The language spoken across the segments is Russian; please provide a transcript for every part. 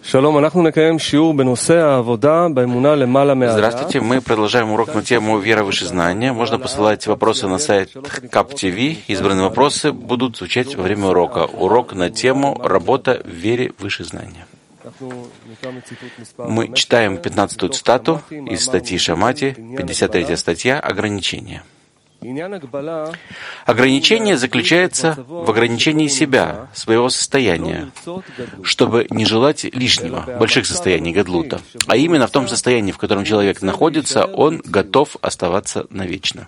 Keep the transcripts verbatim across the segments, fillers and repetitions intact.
Здравствуйте, мы продолжаем урок на тему «Вера выше знания». Можно посылать вопросы на сайт кап ти ви. Избранные вопросы будут звучать во время урока. Урок на тему «Работа в вере выше знания». Мы читаем пятнадцатую цитату из статьи Шамати, пятьдесят третья статья «Ограничение». Ограничение заключается в ограничении себя, своего состояния, чтобы не желать лишнего, больших состояний гадлута. А именно в том состоянии, в котором человек находится, он готов оставаться навечно.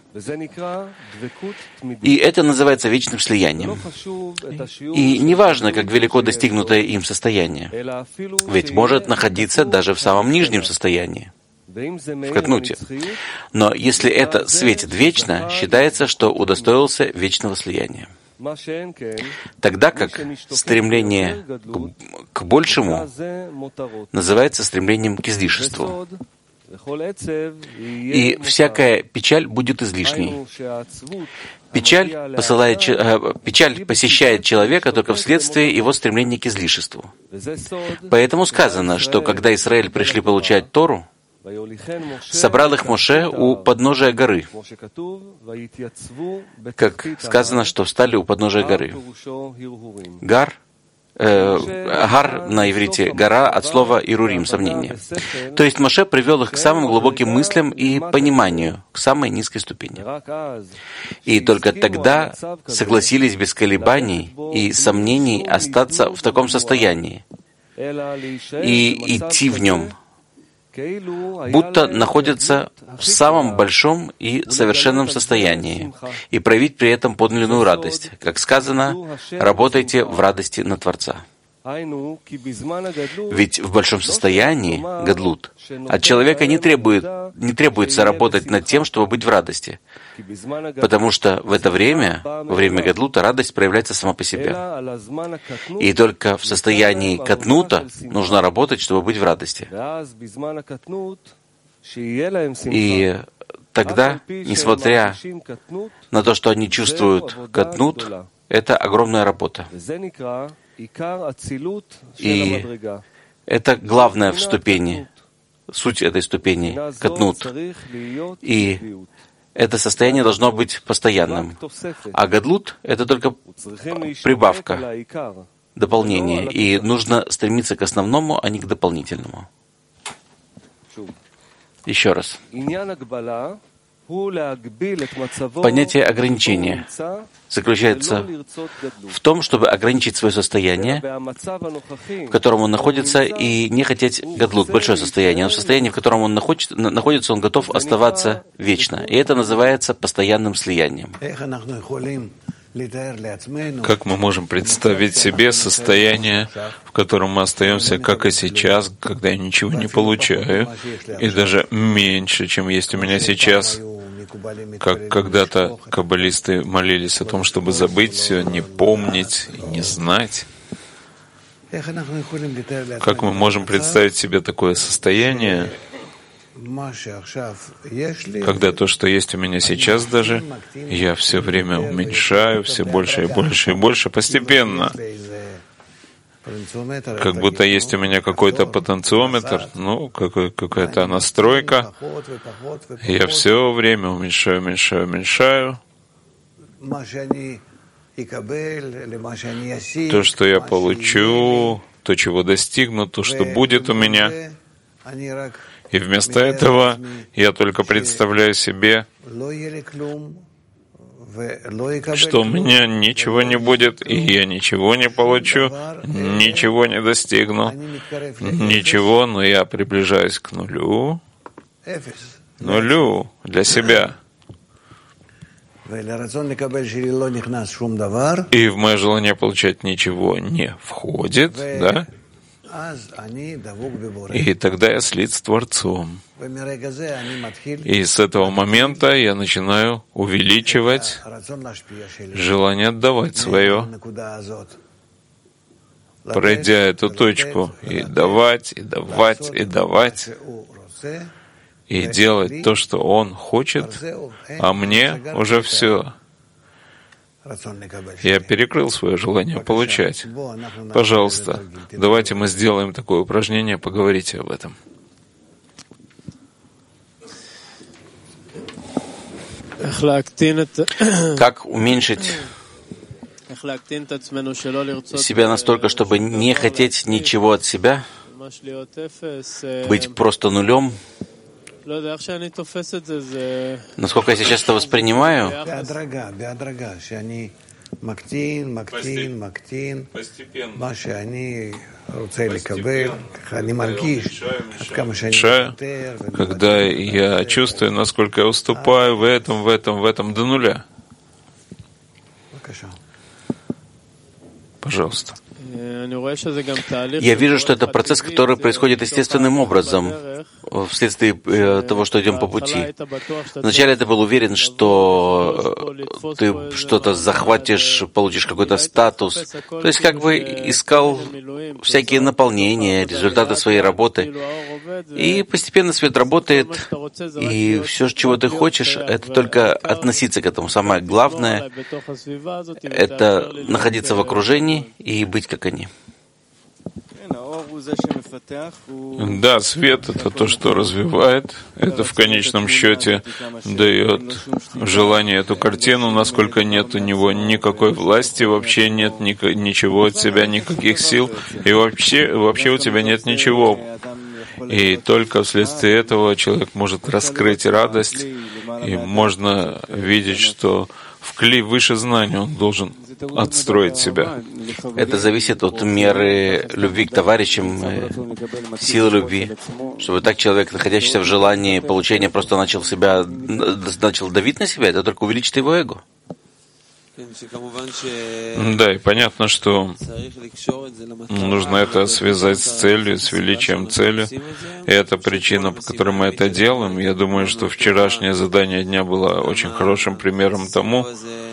И это называется вечным слиянием. И неважно, как велико достигнутое им состояние, ведь может находиться даже в самом нижнем состоянии, в катнуте. Но если это светит вечно, считается, что удостоился вечного слияния. Тогда как стремление к, к большему называется стремлением к излишеству. И всякая печаль будет излишней. Печаль, посылает, печаль посещает человека только вследствие его стремления к излишеству. Поэтому сказано, что когда Израиль пришли получать Тору, собрал их Моше у подножия горы, как сказано, что встали у подножия горы. Гар, э, гар на иврите гора от слова ирурим, сомнение. То есть Моше привел их к самым глубоким мыслям и пониманию, к самой низкой ступени. И только тогда согласились без колебаний и сомнений остаться в таком состоянии и идти в нем, будто находятся в самом большом и совершенном состоянии, и проявить при этом подлинную радость. Как сказано, работайте в радости на Творца. Ведь в большом состоянии, гадлут, от человека не, требует, не требуется работать над тем, чтобы быть в радости, потому что в это время, во время гадлута, радость проявляется сама по себе. И только в состоянии катнута нужно работать, чтобы быть в радости. И тогда, несмотря на то, что они чувствуют катнут, это огромная работа. И это главное в ступени, суть этой ступени, катнут. И это состояние должно быть постоянным. А гадлут — это только прибавка, дополнение. И нужно стремиться к основному, а не к дополнительному. Еще раз. Понятие ограничения заключается в том, чтобы ограничить свое состояние, в котором он находится, и не хотеть гадлут, большое состояние. Но в состоянии, в котором он находится, он готов оставаться вечно. И это называется постоянным слиянием. Как мы можем представить себе состояние, в котором мы остаемся, как и сейчас, когда я ничего не получаю, и даже меньше, чем есть у меня сейчас, как когда-то каббалисты молились о том, чтобы забыть все, не помнить и не знать? Как мы можем представить себе такое состояние, когда то, что есть у меня сейчас даже, я все время уменьшаю, все больше и больше и больше постепенно. Как будто есть у меня какой-то потенциометр, ну, какой, какая-то настройка. Я все время уменьшаю, уменьшаю, уменьшаю. То, что я получу, то, чего достигну, то, что будет у меня. И вместо этого я только представляю себе, что у меня ничего не будет, и я ничего не получу, ничего не достигну, ничего, но я приближаюсь к нулю, нулю для себя. И в мое желание получать ничего не входит, да? И тогда я слит с Творцом. И с этого момента я начинаю увеличивать желание отдавать свое, пройдя эту точку, и давать, и давать, и давать, и делать то, что Он хочет, а мне уже все. Я перекрыл свое желание получать. Пожалуйста, давайте мы сделаем такое упражнение, поговорите об этом. Как уменьшить себя настолько, чтобы не хотеть ничего от себя, быть просто нулем? Насколько я сейчас это воспринимаю, когда я чувствую, насколько я уступаю в этом, в этом, в этом до нуля. Пожалуйста. Я вижу, что это процесс, который происходит естественным образом, вследствие того, что идем по пути. Вначале ты был уверен, что ты что-то захватишь, получишь какой-то статус. То есть как бы искал всякие наполнения, результаты своей работы. И постепенно свет работает, и все, чего ты хочешь, это только относиться к этому. Самое главное — это находиться в окружении и быть как они. Да, свет — это то, что развивает. Это в конечном счете дает желание эту картину, насколько нет у него никакой власти, вообще нет ни, ничего от себя, никаких сил, и вообще, вообще у тебя нет ничего. И только вследствие этого человек может раскрыть радость, и можно видеть, что в кли выше знания он должен отстроить себя. Это зависит от меры любви к товарищам, силы любви. Чтобы так человек, находящийся в желании получения, просто начал себя, начал давить на себя, это только увеличит его эго. Да, и понятно, что нужно это связать с целью, с величием цели. И это причина, по которой мы это делаем. Я думаю, что вчерашнее задание дня было очень хорошим примером тому,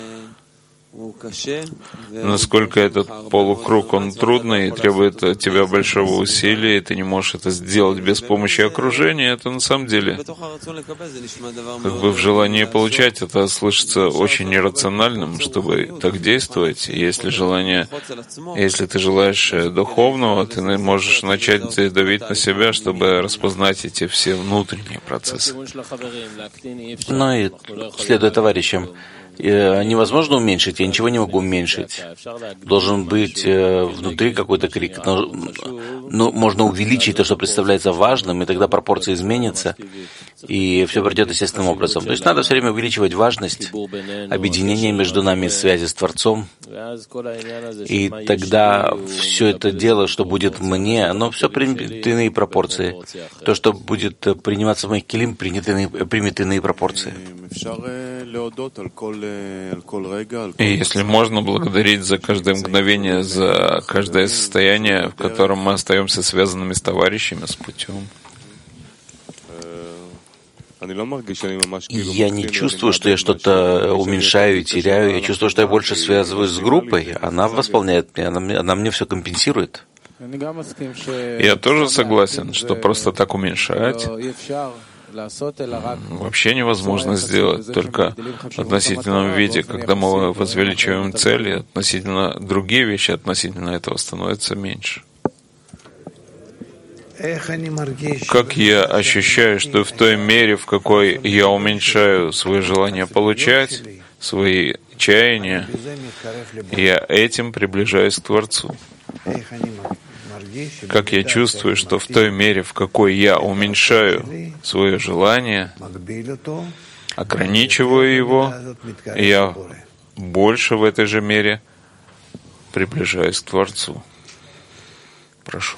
насколько этот полукруг, он трудный и требует от тебя большого усилия, и ты не можешь это сделать без помощи окружения. Это на самом деле, как бы в желании получать, это слышится очень иррациональным, чтобы так действовать. Если желание, если ты желаешь духовного, ты можешь начать давить на себя, чтобы распознать эти все внутренние процессы. Ну и следуя товарищам, невозможно уменьшить, я ничего не могу уменьшить. Должен быть внутри какой-то крик. Но, но можно увеличить то, что представляется важным, и тогда пропорция изменится, и все пройдет естественным образом. То есть надо все время увеличивать важность, объединение между нами, связи с Творцом, и тогда все это дело, что будет мне, оно все примет иные пропорции. То, что будет приниматься в моих килим, примет иные пропорции. И если можно, благодарить за каждое мгновение, за каждое состояние, в котором мы остаемся связанными с товарищами, с путем. Я не чувствую, что я что-то уменьшаю и теряю. Я чувствую, что я больше связываюсь с группой. Она восполняет меня, она мне, она мне все компенсирует. Я тоже согласен, что просто так уменьшать вообще невозможно сделать, только в относительном виде, когда мы возвеличиваем цели, относительно другие вещи относительно этого становятся меньше. Как я ощущаю, что в той мере, в какой я уменьшаю свое желание получать, свои чаяния, я этим приближаюсь к Творцу. Как я чувствую, что в той мере, в какой я уменьшаю свое желание, ограничиваю его, я больше в этой же мере приближаюсь к Творцу. Прошу.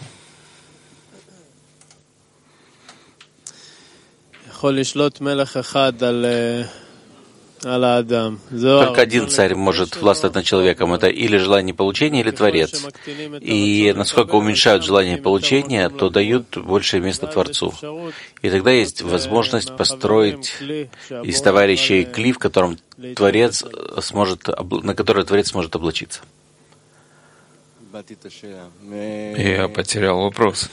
Только один царь может властвовать над человеком. Это или желание получения, или Творец. И насколько уменьшают желание получения, то дают большее место Творцу. И тогда есть возможность построить из товарищей кли, в котором Творец сможет, на который Творец сможет облачиться. Я потерял вопрос.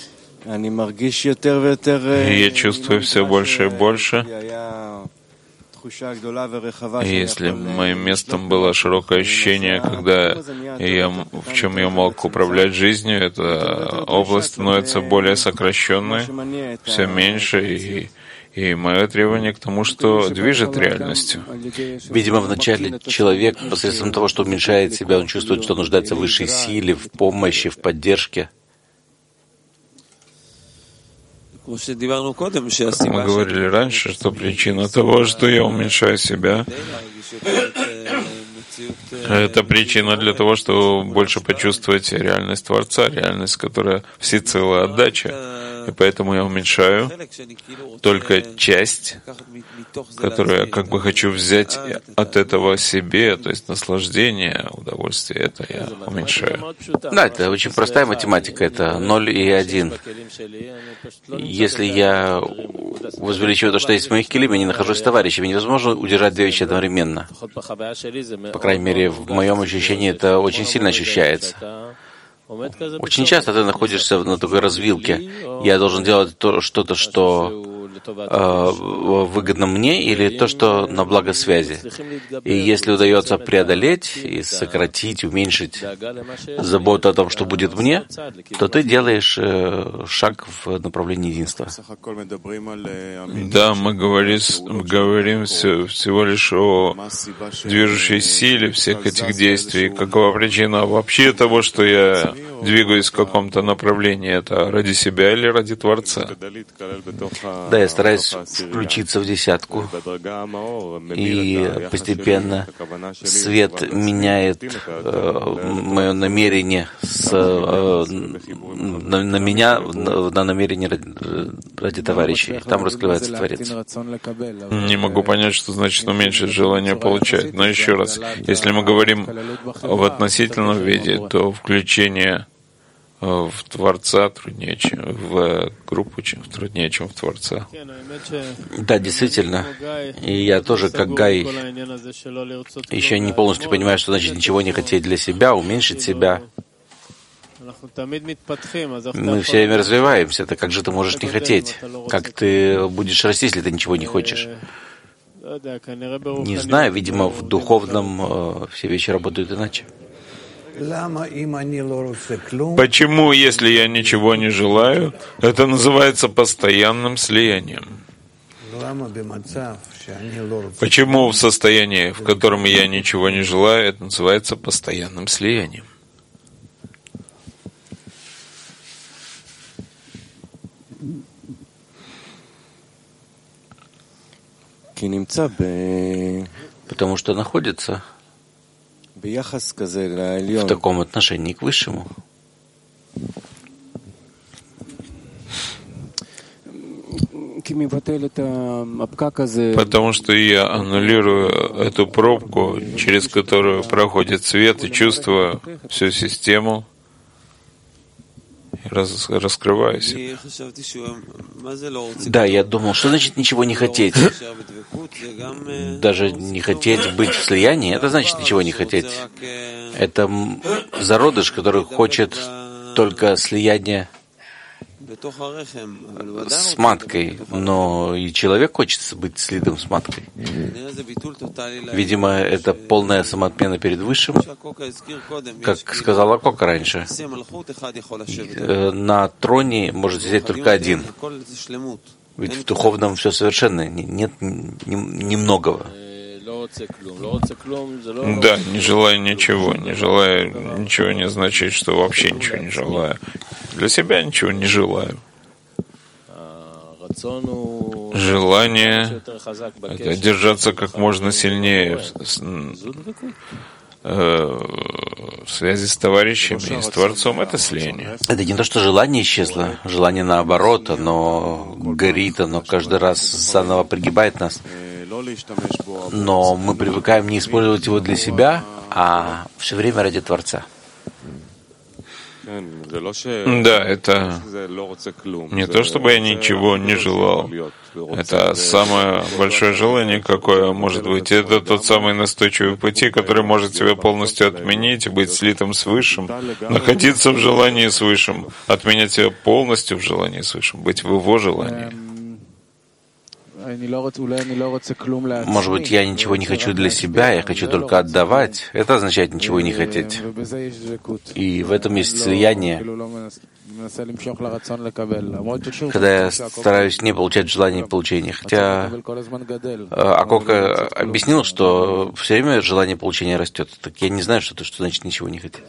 Я чувствую все больше и больше, Если моим местом было широкое ощущение, когда я, в чем я мог управлять жизнью, эта область становится более сокращенной, все меньше, и, и мое требование к тому, что движет реальностью. Видимо, вначале человек посредством того, что уменьшает себя, он чувствует, что нуждается в высшей силе, в помощи, в поддержке. Мы говорили раньше, что причина того, что я уменьшаю себя, это причина для того, чтобы больше почувствовать реальность Творца, реальность, которая всецелая отдача. И поэтому я уменьшаю только часть, которую я как бы хочу взять от этого себе, то есть наслаждение, удовольствие, это я уменьшаю. Да, это очень простая математика, это ноль и один. Если я возвеличиваю то, что есть в моих келим, я не нахожусь с товарищами, невозможно удержать две вещи одновременно. По крайней мере, в моем ощущении это очень сильно ощущается. Очень часто ты находишься на такой развилке. Я должен делать то, что-то, что э, выгодно мне, или то, что на благо связи. И если удается преодолеть и сократить, уменьшить заботу о том, что будет мне, то ты делаешь э, шаг в направлении единства. Да, мы говорим, говорим все, всего лишь о движущей силе всех этих действий. Какова причина вообще того, что я двигаюсь в каком-то направлении? Это ради себя или ради Творца? Да, я стараюсь включиться в десятку, и постепенно свет меняет э, мое намерение с, э, на, на меня, на, на намерение ради, ради товарищей. Там раскрывается Творец. Не могу понять, что значит уменьшить желание получать. Но еще раз, если мы говорим в относительном виде, то включение в Творца труднее, чем в группу, чем труднее, чем в Творца. Да, действительно. И я тоже, как Гай, еще не полностью понимаю, что значит ничего не хотеть для себя, уменьшить себя. Мы все время развиваемся. Это как же ты можешь не хотеть? Как ты будешь расти, если ты ничего не хочешь? Не знаю, видимо, в духовном э, все вещи работают иначе. Почему, если я ничего не желаю, это называется постоянным слиянием? Почему в состоянии, в котором я ничего не желаю, это называется постоянным слиянием? Потому что находится в таком отношении к Высшему. Потому что я аннулирую эту пробку, через которую проходит свет, и чувствую всю систему, и раз, раскрываю себя. Да, я думал, что значит ничего не хотеть? Даже не хотеть быть в слиянии, это значит ничего не хотеть. Это зародыш, который хочет только слияние с маткой, но и человек хочет быть слитым с маткой. Видимо, это полная самоотмена перед Высшим, как сказала Кока раньше. На троне может сидеть только один. Ведь в духовном все совершенно, нет немногого. Да, не желаю ничего, не желаю ничего не значит, что вообще ничего не желаю. Для себя ничего не желаю. Желание — это держаться как можно сильнее в связи с товарищами и с Творцом. Это слияние. Это не то, что желание исчезло. Желание наоборот, оно горит, оно каждый раз заново пригибает нас. Но мы привыкаем не использовать его для себя, а все время ради Творца. Да, это не то, чтобы я ничего не желал. Это самое большое желание, какое может быть. Это тот самый настойчивый путь, который может себя полностью отменить, быть слитым с Высшим, находиться в желании с Высшим, отменять себя полностью в желании с Высшим, быть в его желании. Может быть, я ничего не хочу для себя, я хочу только отдавать. Это означает ничего не хотеть. И в этом есть слияние, когда я стараюсь не получать желание получения. Хотя Акока объяснил, что все время желание получения растет. Так я не знаю, что это, что значит ничего не хотеть.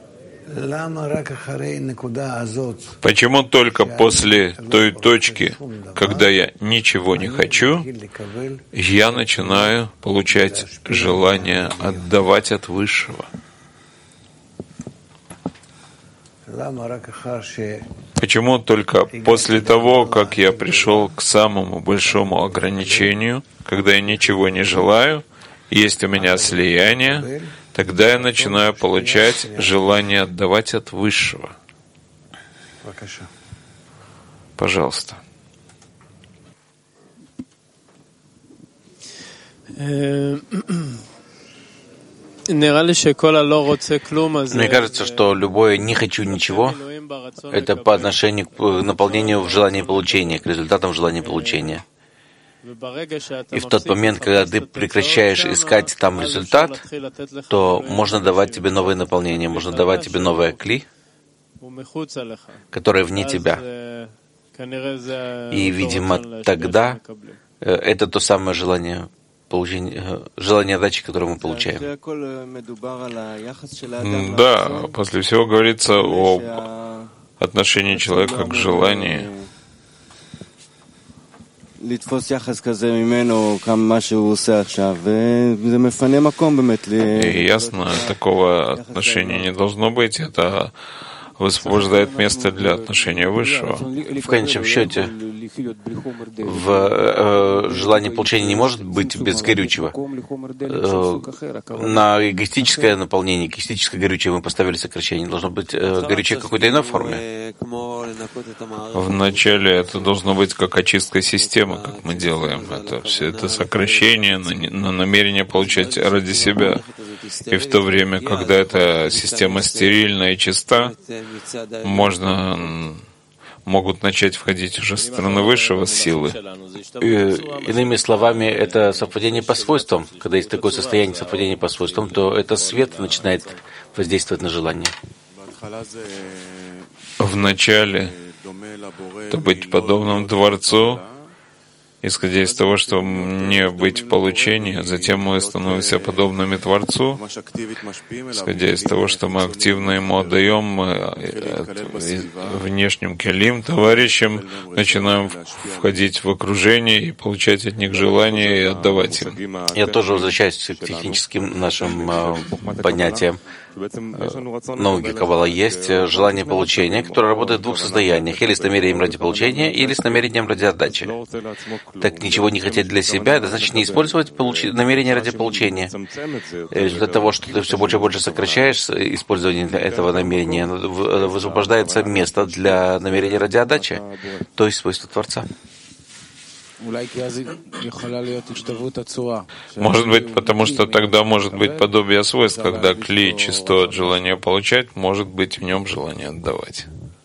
Почему только после той точки, когда я ничего не хочу, я начинаю получать желание отдавать от Высшего? Почему только после того, как я пришел к самому большому ограничению, когда я ничего не желаю, есть у меня слияние, тогда я начинаю получать желание отдавать от Высшего? Пожалуйста. Мне кажется, что любое «не хочу ничего» — это по отношению к наполнению в желании получения, к результатам желания получения. И в тот момент, когда ты прекращаешь искать там результат, то можно давать тебе новые наполнения, можно давать тебе новое кли, которое вне тебя. И, видимо, тогда это то самое желание получения, желание отдачи, которое мы получаем. Да, после всего говорится об отношении человека к желанию. И ясно, такого отношения не должно быть. Это высвобождает место для отношения Высшего. В конечном счете, в э, желании получения не может быть без горючего. Э, на эгоистическое наполнение, эгоистическое горючее мы поставили сокращение. Должно быть э, горючее какой-то иной форме. Вначале это должно быть как очистка системы, как мы делаем. Это все это сокращение на, на намерение получать ради себя. И в то время, когда эта система стерильна и чиста, можно, могут начать входить уже со стороны Высшего силы. И, иными словами, это совпадение по свойствам. Когда есть такое состояние совпадения по свойствам, то это свет начинает воздействовать на желание. Вначале это быть подобным Творцу, исходя из того, что не быть в получении, а затем мы становимся подобными Творцу, исходя из того, что мы активно Ему отдаем, мы внешним келим, товарищам, начинаем входить в окружение и получать от них желание и отдавать им. Я тоже возвращаюсь к техническим нашим э, понятиям. Науки Каббала есть желание получения, которое работает в двух состояниях, или с намерением ради получения, или с намерением ради отдачи. Так ничего не хотеть для себя, это значит не использовать получ... намерение ради получения. Результат того, что ты все больше и больше сокращаешь использование этого намерения, высвобождается место для намерения ради отдачи, то есть свойство Творца. Может быть, потому что тогда может быть подобие свойств, когда кли чисто от желания получать, может быть в нем желание отдавать.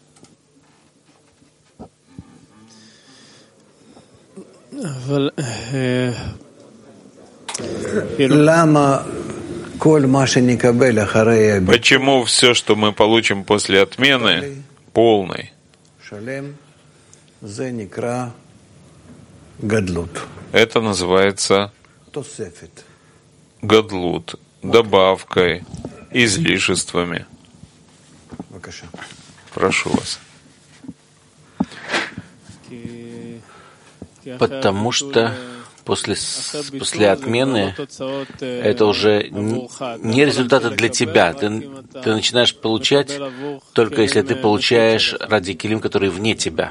Почему все, что мы получим после отмены, полной, это называется гадлут, добавкой, излишествами. Прошу вас. Потому что после, после отмены это уже не результаты для тебя. Ты, ты начинаешь получать только если ты получаешь ради килим, которые вне тебя.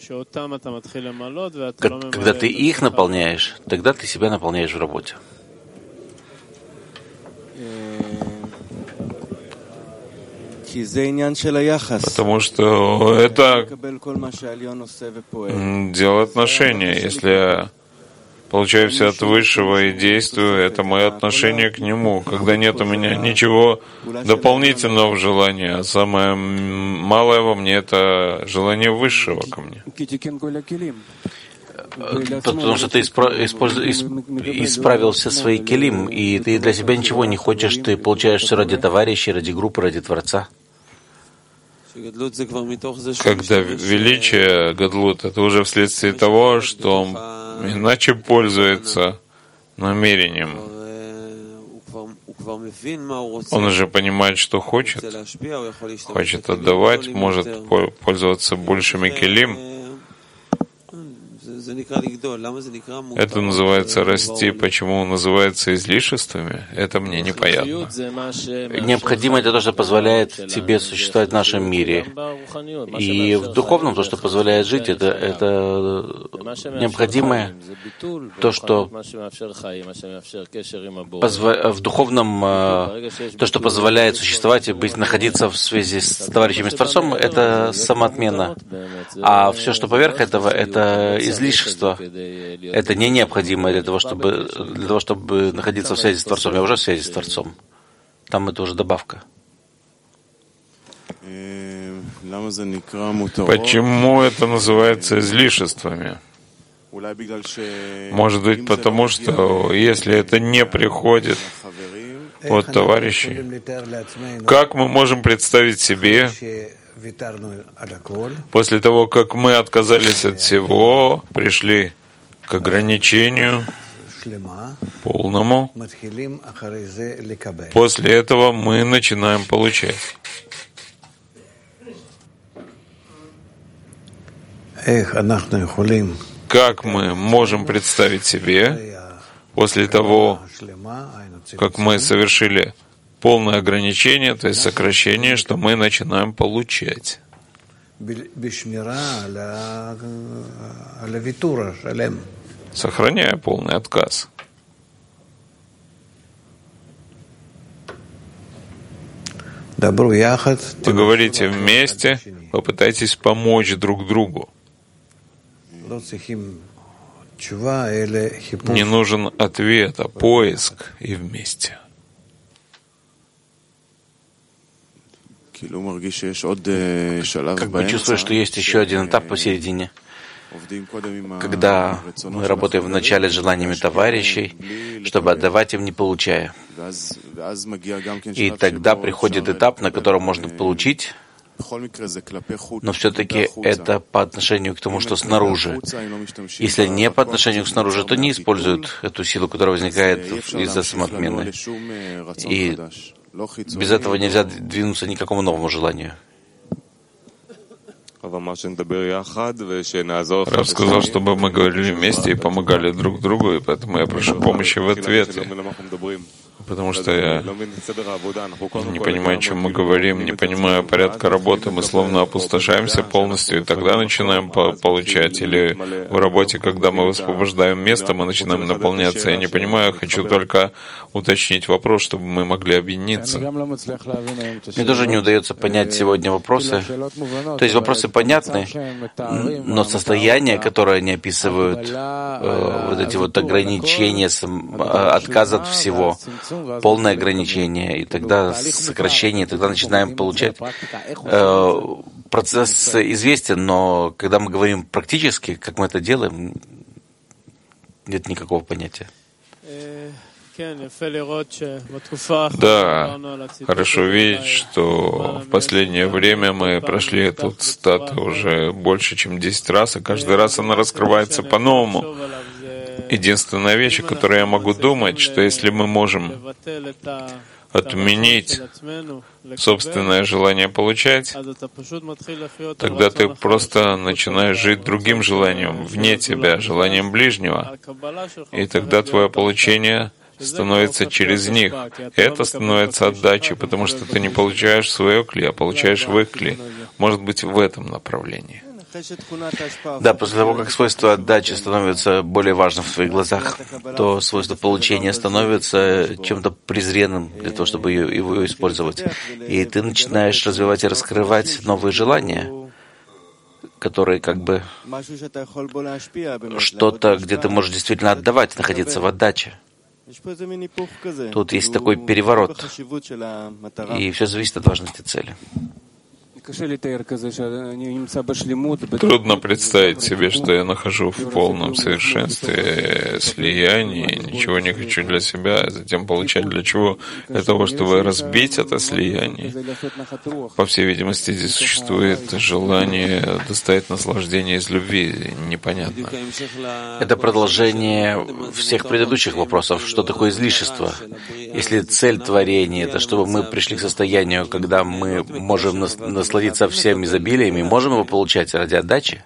Когда ты их наполняешь, тогда ты себя наполняешь в работе. Потому что это дело отношения. Если я получаю все от Высшего и действую, это мое отношение к Нему. Когда нет у меня ничего дополнительного в желании, а самое малое во мне — это желание Высшего ко мне. Потому что ты испра- использ- исп- исправил все свои келим, и ты для себя ничего не хочешь, ты получаешь все ради товарищей, ради группы, ради Творца. Когда величие Гадлут, это уже вследствие того, что он иначе пользуется намерением. Он уже понимает, что хочет, хочет отдавать, может пользоваться большими келим. Это называется расти. Почему называется излишествами? Это мне непонятно. Необходимо это то, что позволяет тебе существовать в нашем мире. И в духовном то, что позволяет жить, это, это необходимое то, что позва... в духовном то, что позволяет существовать и быть, находиться в связи с товарищами с Творцом, это самоотмена. А все, что поверх этого, это излишество. Это не необходимо для того, чтобы, для того, чтобы находиться в связи с Творцом. Я уже в связи с Творцом. Там это уже добавка. Почему это называется излишествами? Может быть, потому что если это не приходит от товарищей, как мы можем представить себе, после того, как мы отказались от всего, пришли к ограничению полному, после этого мы начинаем получать. Как мы можем представить себе, после того, как мы совершили полное ограничение, то есть сокращение, что мы начинаем получать? Сохраняя полный отказ. Поговорите вместе, попытайтесь помочь друг другу. Не нужен ответ, а поиск и вместе. Как бы чувствую, что есть еще один этап посередине, когда мы работаем вначале с желаниями товарищей, чтобы отдавать им, не получая. И тогда приходит этап, на котором можно получить, но все-таки это по отношению к тому, что снаружи. Если не по отношению к снаружи, то не используют эту силу, которая возникает из-за самоотмены. И без этого нельзя двинуться ни к какому новому желанию. Рав сказал, чтобы мы говорили вместе и помогали друг другу, и поэтому я прошу помощи в ответе. Потому что я не понимаю, о чем мы говорим, не понимаю порядка работы, мы словно опустошаемся полностью, и тогда начинаем по- получать. Или в работе, когда мы высвобождаем место, мы начинаем наполняться. Я не понимаю, хочу только уточнить вопрос, чтобы мы могли объединиться. Мне тоже не удается понять сегодня вопросы. То есть вопросы понятны, но состояние, которое они описывают, э, вот эти вот ограничения, сам, э, отказ от всего, полное ограничение, и тогда сокращение, и тогда начинаем получать. Э, процесс известен, но когда мы говорим практически, как мы это делаем, нет никакого понятия. Да, хорошо видеть, что в последнее время мы прошли эту цитату уже больше, чем десять раз, и каждый раз она раскрывается по-новому. Единственная вещь, о которой я могу думать, что если мы можем отменить собственное желание получать, тогда ты просто начинаешь жить другим желанием, вне тебя, желанием ближнего, и тогда твое получение становится через них. И это становится отдачей, потому что ты не получаешь свое кли, а получаешь в их кли. Может быть, в этом направлении. Да, после того, как свойство отдачи становится более важным в твоих глазах, то свойство получения становится чем-то презренным для того, чтобы его использовать. И ты начинаешь развивать и раскрывать новые желания, которые как бы что-то, где ты можешь действительно отдавать, находиться в отдаче. Тут есть такой переворот, и все зависит от важности цели. Трудно представить себе, что я нахожу в полном совершенстве слияние, ничего не хочу для себя, а затем получать для чего? Для того, чтобы разбить это слияние. По всей видимости, здесь существует желание доставить наслаждение из любви. Непонятно. Это продолжение всех предыдущих вопросов. Что такое излишество? Если цель творения — это чтобы мы пришли к состоянию, когда мы можем насладиться всем изобилием и можем его получать ради отдачи,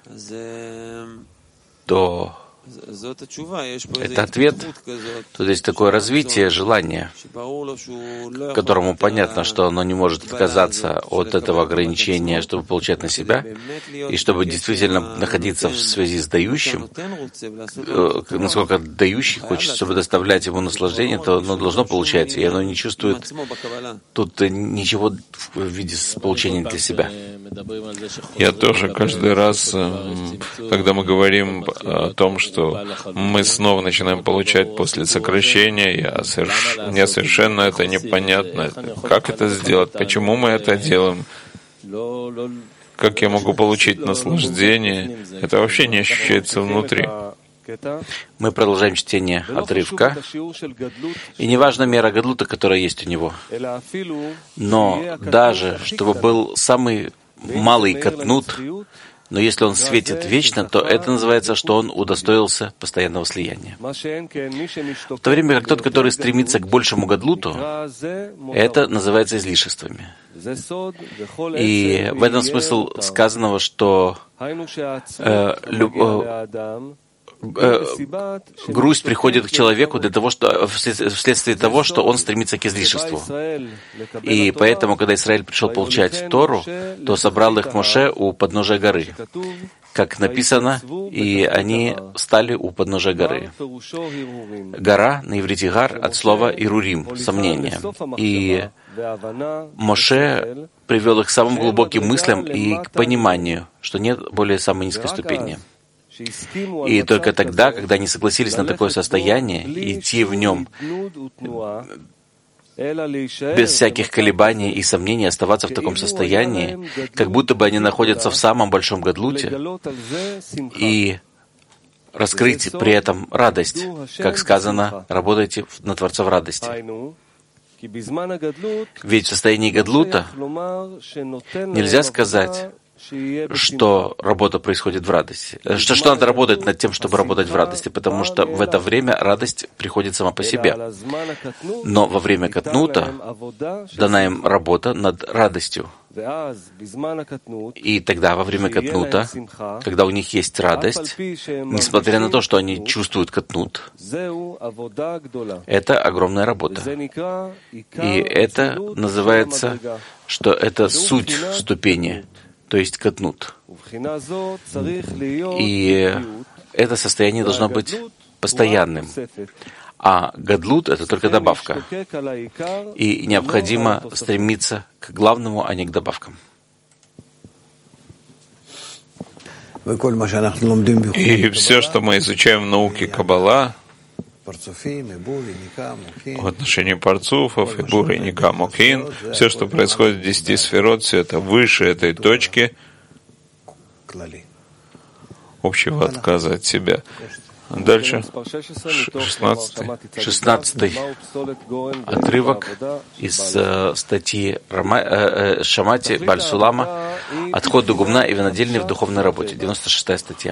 то это ответ. Тут есть такое развитие желания, которому понятно, что оно не может отказаться от этого ограничения, чтобы получать на себя, и чтобы действительно находиться в связи с дающим, насколько дающий хочет, чтобы доставлять ему наслаждение, то оно должно получать, и оно не чувствует тут ничего в виде получения для себя. Я тоже каждый раз, когда мы говорим о том, что мы снова начинаем получать после сокращения, я соверш... мне совершенно это непонятно. Как это сделать? Почему мы это делаем? Как я могу получить наслаждение? Это вообще не ощущается внутри. Мы продолжаем чтение отрывка. И не важна мера гадлута, которая есть у него. Но даже, чтобы был самый малый катнут, но если он светит вечно, то это называется, что он удостоился постоянного слияния. В то время как тот, который стремится к большему гадлуту, это называется излишествами. И в этом смысл сказанного, что э, люб, э, грусть приходит к человеку для того, что, вследствие того, что он стремится к излишеству. И поэтому, когда Израиль пришел получать Тору, то собрал их Моше у подножия горы. Как написано, и они стали у подножия горы. Гора, на иврите гар, от слова ирурим, сомнение. И Моше привел их к самым глубоким мыслям и к пониманию, что нет более самой низкой ступени. И только тогда, когда они согласились на такое состояние, идти в нем без всяких колебаний и сомнений, оставаться в таком состоянии, как будто бы они находятся в самом большом гадлуте, и раскрыть при этом радость, как сказано, работайте на Творца в радости. Ведь в состоянии гадлута нельзя сказать, что работа происходит в радости, что, что надо работать над тем, чтобы работать в радости, потому что в это время радость приходит сама по себе. Но во время катнута дана им работа над радостью. И тогда, во время катнута, когда у них есть радость, несмотря на то, что они чувствуют катнут, это огромная работа. И это называется, что это суть ступени, то есть катнут. И это состояние должно быть постоянным. А гадлут — это только добавка. И необходимо стремиться к главному, а не к добавкам. И все, что мы изучаем в науке Каббала, в отношении парцуфов, и бур, и ника, мокин, все, что происходит в десяти сферот, все это выше этой точки общего отказа от себя. Дальше, шестнадцатый. шестнадцатый отрывок из э, статьи Рама, э, э, Шамати Баль-Сулама «Отход до гумна и винодельни в духовной работе», девяносто шестая статья.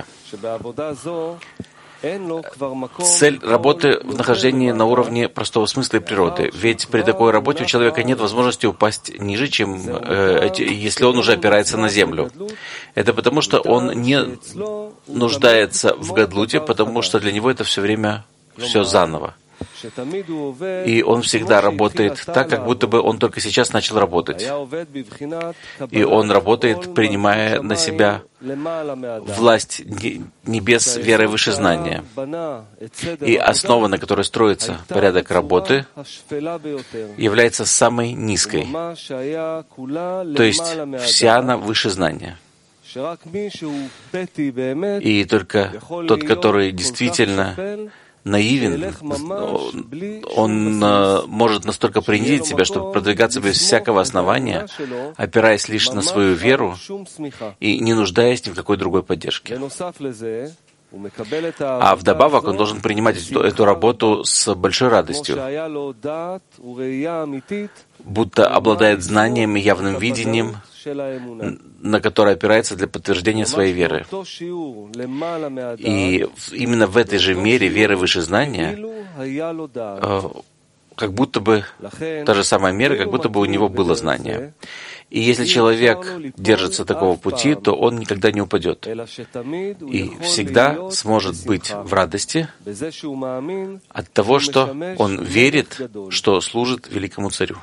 Цель работы в нахождении на уровне простого смысла и природы. Ведь при такой работе у человека нет возможности упасть ниже, чем э, если он уже опирается на землю. Это потому, что он не нуждается в гадлуте, потому что для него это все время все заново. И он всегда работает так, как будто бы он только сейчас начал работать. И он работает, принимая на себя власть небес верой выше знания. И основа, на которой строится порядок работы, является самой низкой. То есть вся она выше знания. И только тот, который действительно наивен, он может настолько принизить себя, чтобы продвигаться без всякого основания, опираясь лишь на свою веру и не нуждаясь ни в какой другой поддержке. А вдобавок он должен принимать эту, эту работу с большой радостью, будто обладает знанием и явным видением, на которое опирается для подтверждения своей веры. И именно в этой же мере веры выше знания, как будто бы та же самая мера, как будто бы у него было знание. И если человек держится такого пути, то он никогда не упадет и всегда сможет быть в радости от того, что он верит, что служит великому царю.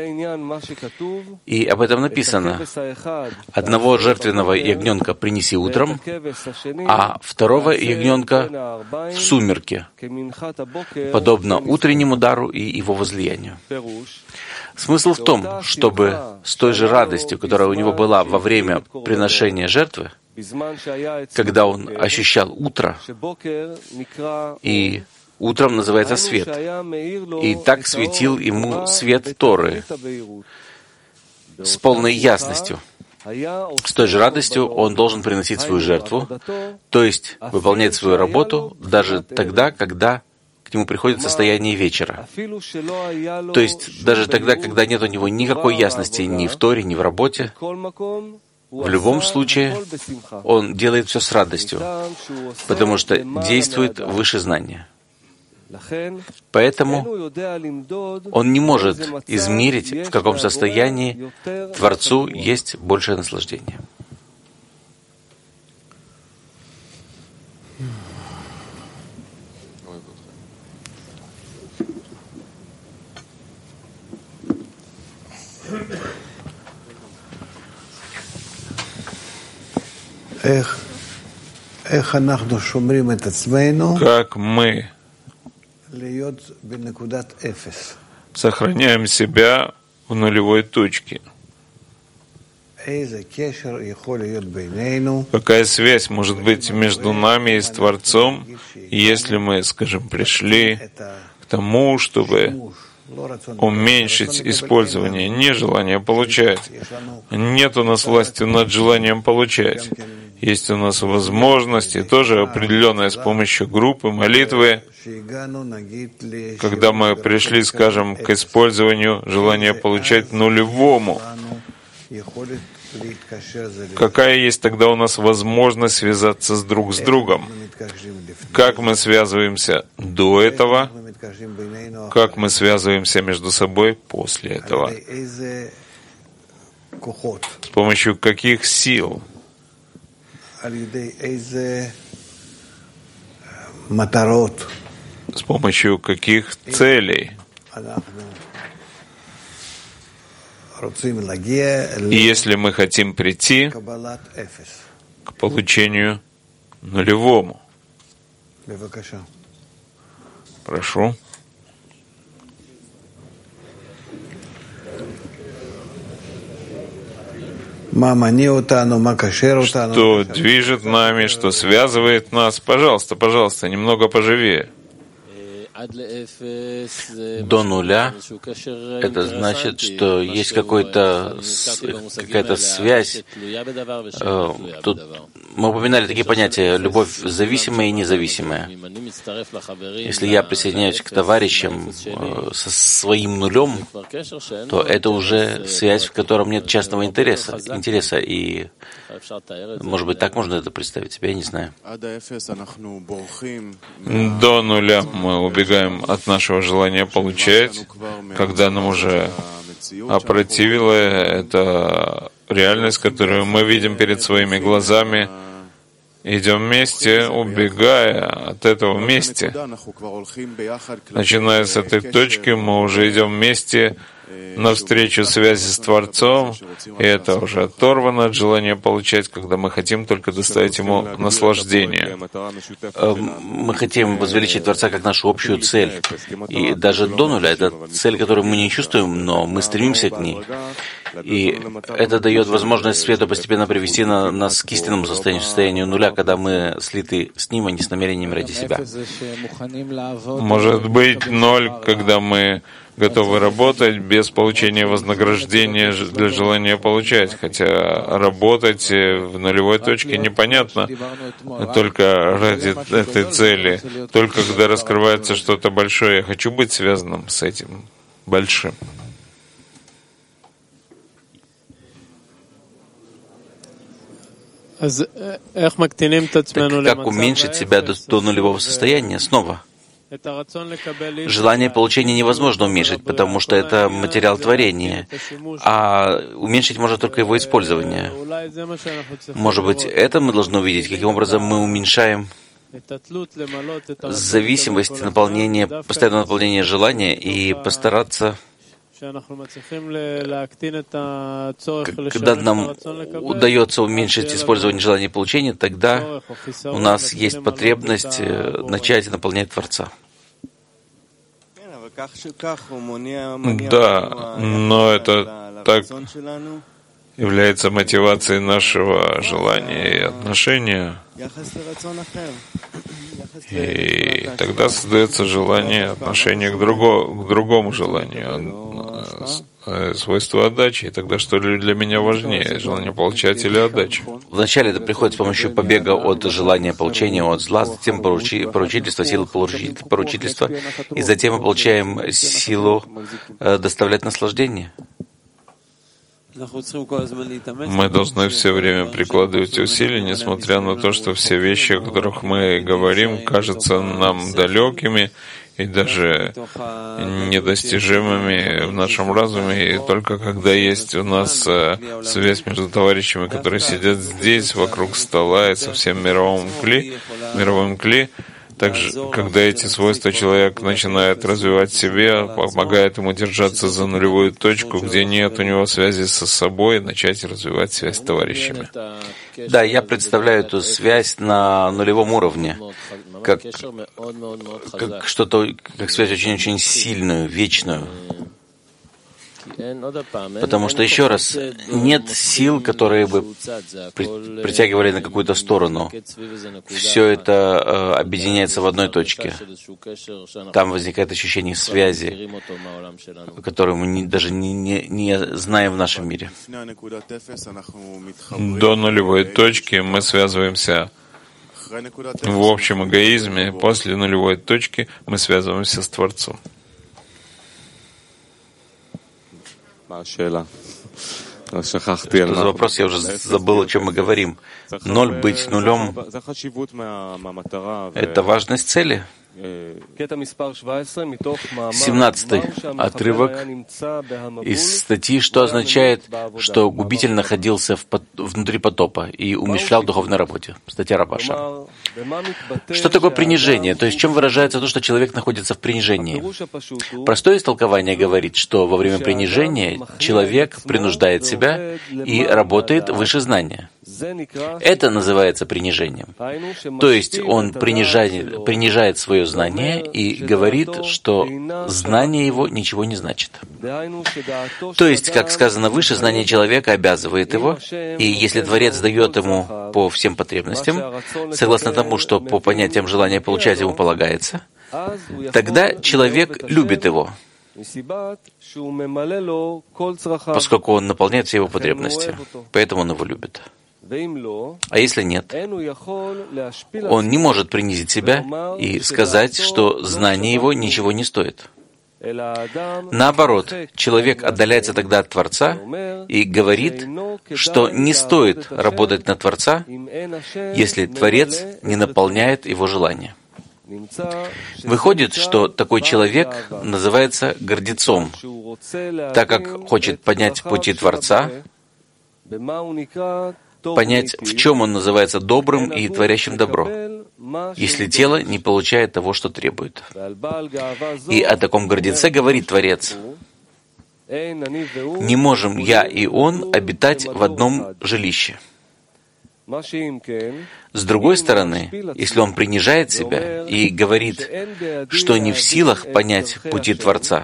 И об этом написано: одного жертвенного ягненка принеси утром, а второго ягненка в сумерки, подобно утреннему дару и его возлиянию. Смысл в том, чтобы с той же радостью, которая у него была во время приношения жертвы, когда он ощущал утро, и утром называется свет, и так светил ему свет Торы с полной ясностью. С той же радостью он должен приносить свою жертву, то есть выполнять свою работу даже тогда, когда к нему приходит состояние вечера. То есть даже тогда, когда нет у него никакой ясности ни в Торе, ни в работе, в любом случае он делает все с радостью, потому что действует выше знания. Поэтому он не может измерить, в каком состоянии Творцу есть большее наслаждение. Как мы сохраняем себя в нулевой точке? Какая связь может быть между нами и с Творцом, если мы, скажем, пришли к тому, чтобы уменьшить использование, не желание получать? Нет у нас власти над желанием получать. Есть у нас возможности, тоже определенная с помощью группы, молитвы, когда мы пришли, скажем, к использованию желания получать нулевому. Какая есть тогда у нас возможность связаться с друг с другом? Как мы связываемся до этого? Как мы связываемся между собой после этого? С помощью каких сил? С помощью каких целей? И если мы хотим прийти к получению нулевому. Прошу. Что движет нами, что связывает нас? Пожалуйста, пожалуйста, немного поживее. До нуля — это значит, что есть какой-то, какая-то связь. Тут мы упоминали такие понятия: любовь зависимая и независимая. Если я присоединяюсь к товарищам со своим нулем, то это уже связь, в котором нет частного интереса, интереса. И, может быть, так можно это представить себе, я не знаю. До нуля мы убегаем от нашего желания получать, когда нам уже опротивила эта реальность, которую мы видим перед своими глазами. Идем вместе, убегая от этого вместе. Начиная с этой точки, мы уже идем вместе навстречу связи с Творцом, и это уже оторвано от желания получать, когда мы хотим только доставить Ему наслаждение. Мы хотим возвеличить Творца как нашу общую цель. И даже до нуля — это цель, которую мы не чувствуем, но мы стремимся к ней. И это дает возможность свету постепенно привести на, нас к истинному состоянию, состоянию нуля, когда мы слиты с Ним, а не с намерением ради себя. Может быть, ноль, когда мы готовы работать без получения вознаграждения для желания получать, хотя работать в нулевой точке непонятно только ради этой цели, только когда раскрывается что-то большое. Я хочу быть связанным с этим большим. Так как уменьшить себя до, до нулевого состояния? Снова. Желание получения невозможно уменьшить, потому что это материал творения, а уменьшить можно только его использование. Может быть, это мы должны увидеть, каким образом мы уменьшаем зависимость наполнения, постоянного наполнения желания и постараться, когда нам удается уменьшить использование желания и получения, тогда у нас есть потребность начать наполнять Творца. Да, но это так является мотивацией нашего желания и отношения. И тогда создается желание, отношение к, друго, к другому желанию, свойство отдачи. И тогда что для меня важнее, желание получать или отдача? Вначале это приходит с помощью побега от желания получения, от зла, затем поручи, поручительства, силы поручительства, и затем мы получаем силу э, доставлять наслаждение. Мы должны все время прикладывать усилия, несмотря на то, что все вещи, о которых мы говорим, кажутся нам далекими и даже недостижимыми в нашем разуме. И только когда есть у нас связь между товарищами, которые сидят здесь, вокруг стола и со всем мировым кли, мировым кли, также, когда эти свойства человек начинает развивать в себе, помогает ему держаться за нулевую точку, где нет у него связи со собой, начать развивать связь с товарищами. Да, я представляю эту связь на нулевом уровне, как, как что-то, как связь очень-очень сильную, вечную. Потому что, еще раз, нет сил, которые бы притягивали на какую-то сторону. Все это э, объединяется в одной точке. Там возникает ощущение связи, которую мы не, даже не, не, не знаем в нашем мире. До нулевой точки мы связываемся в общем эгоизме. После нулевой точки мы связываемся с Творцом. Что за вопрос? Я уже забыл, о чем мы говорим. Ноль быть нулем — это важность цели. семнадцатый отрывок из статьи, что означает, что губитель находился в пот... внутри потопа и умышлял в духовной работе. Статья Рабаша. Что такое принижение? То есть в чем выражается то, что человек находится в принижении? Простое истолкование говорит, что во время принижения человек принуждает себя и работает выше знания. Это называется принижением. То есть он принижает, принижает свое знание и говорит, что знание его ничего не значит. То есть, как сказано выше, знание человека обязывает его, и если Творец дает ему по всем потребностям, согласно тому, что по понятиям желания получать ему полагается, тогда человек любит его, поскольку он наполняет все его потребности, поэтому он его любит. А если нет, он не может принизить себя и сказать, что знание его ничего не стоит. Наоборот, человек отдаляется тогда от Творца и говорит, что не стоит работать на Творца, если Творец не наполняет его желание. Выходит, что такой человек называется гордецом, так как хочет понять пути Творца, понять, в чем он называется добрым и творящим добро, если тело не получает того, что требует. И о таком гордеце говорит Творец: Не можем я и он обитать в одном жилище. С другой стороны, если он принижает себя и говорит, что не в силах понять пути Творца,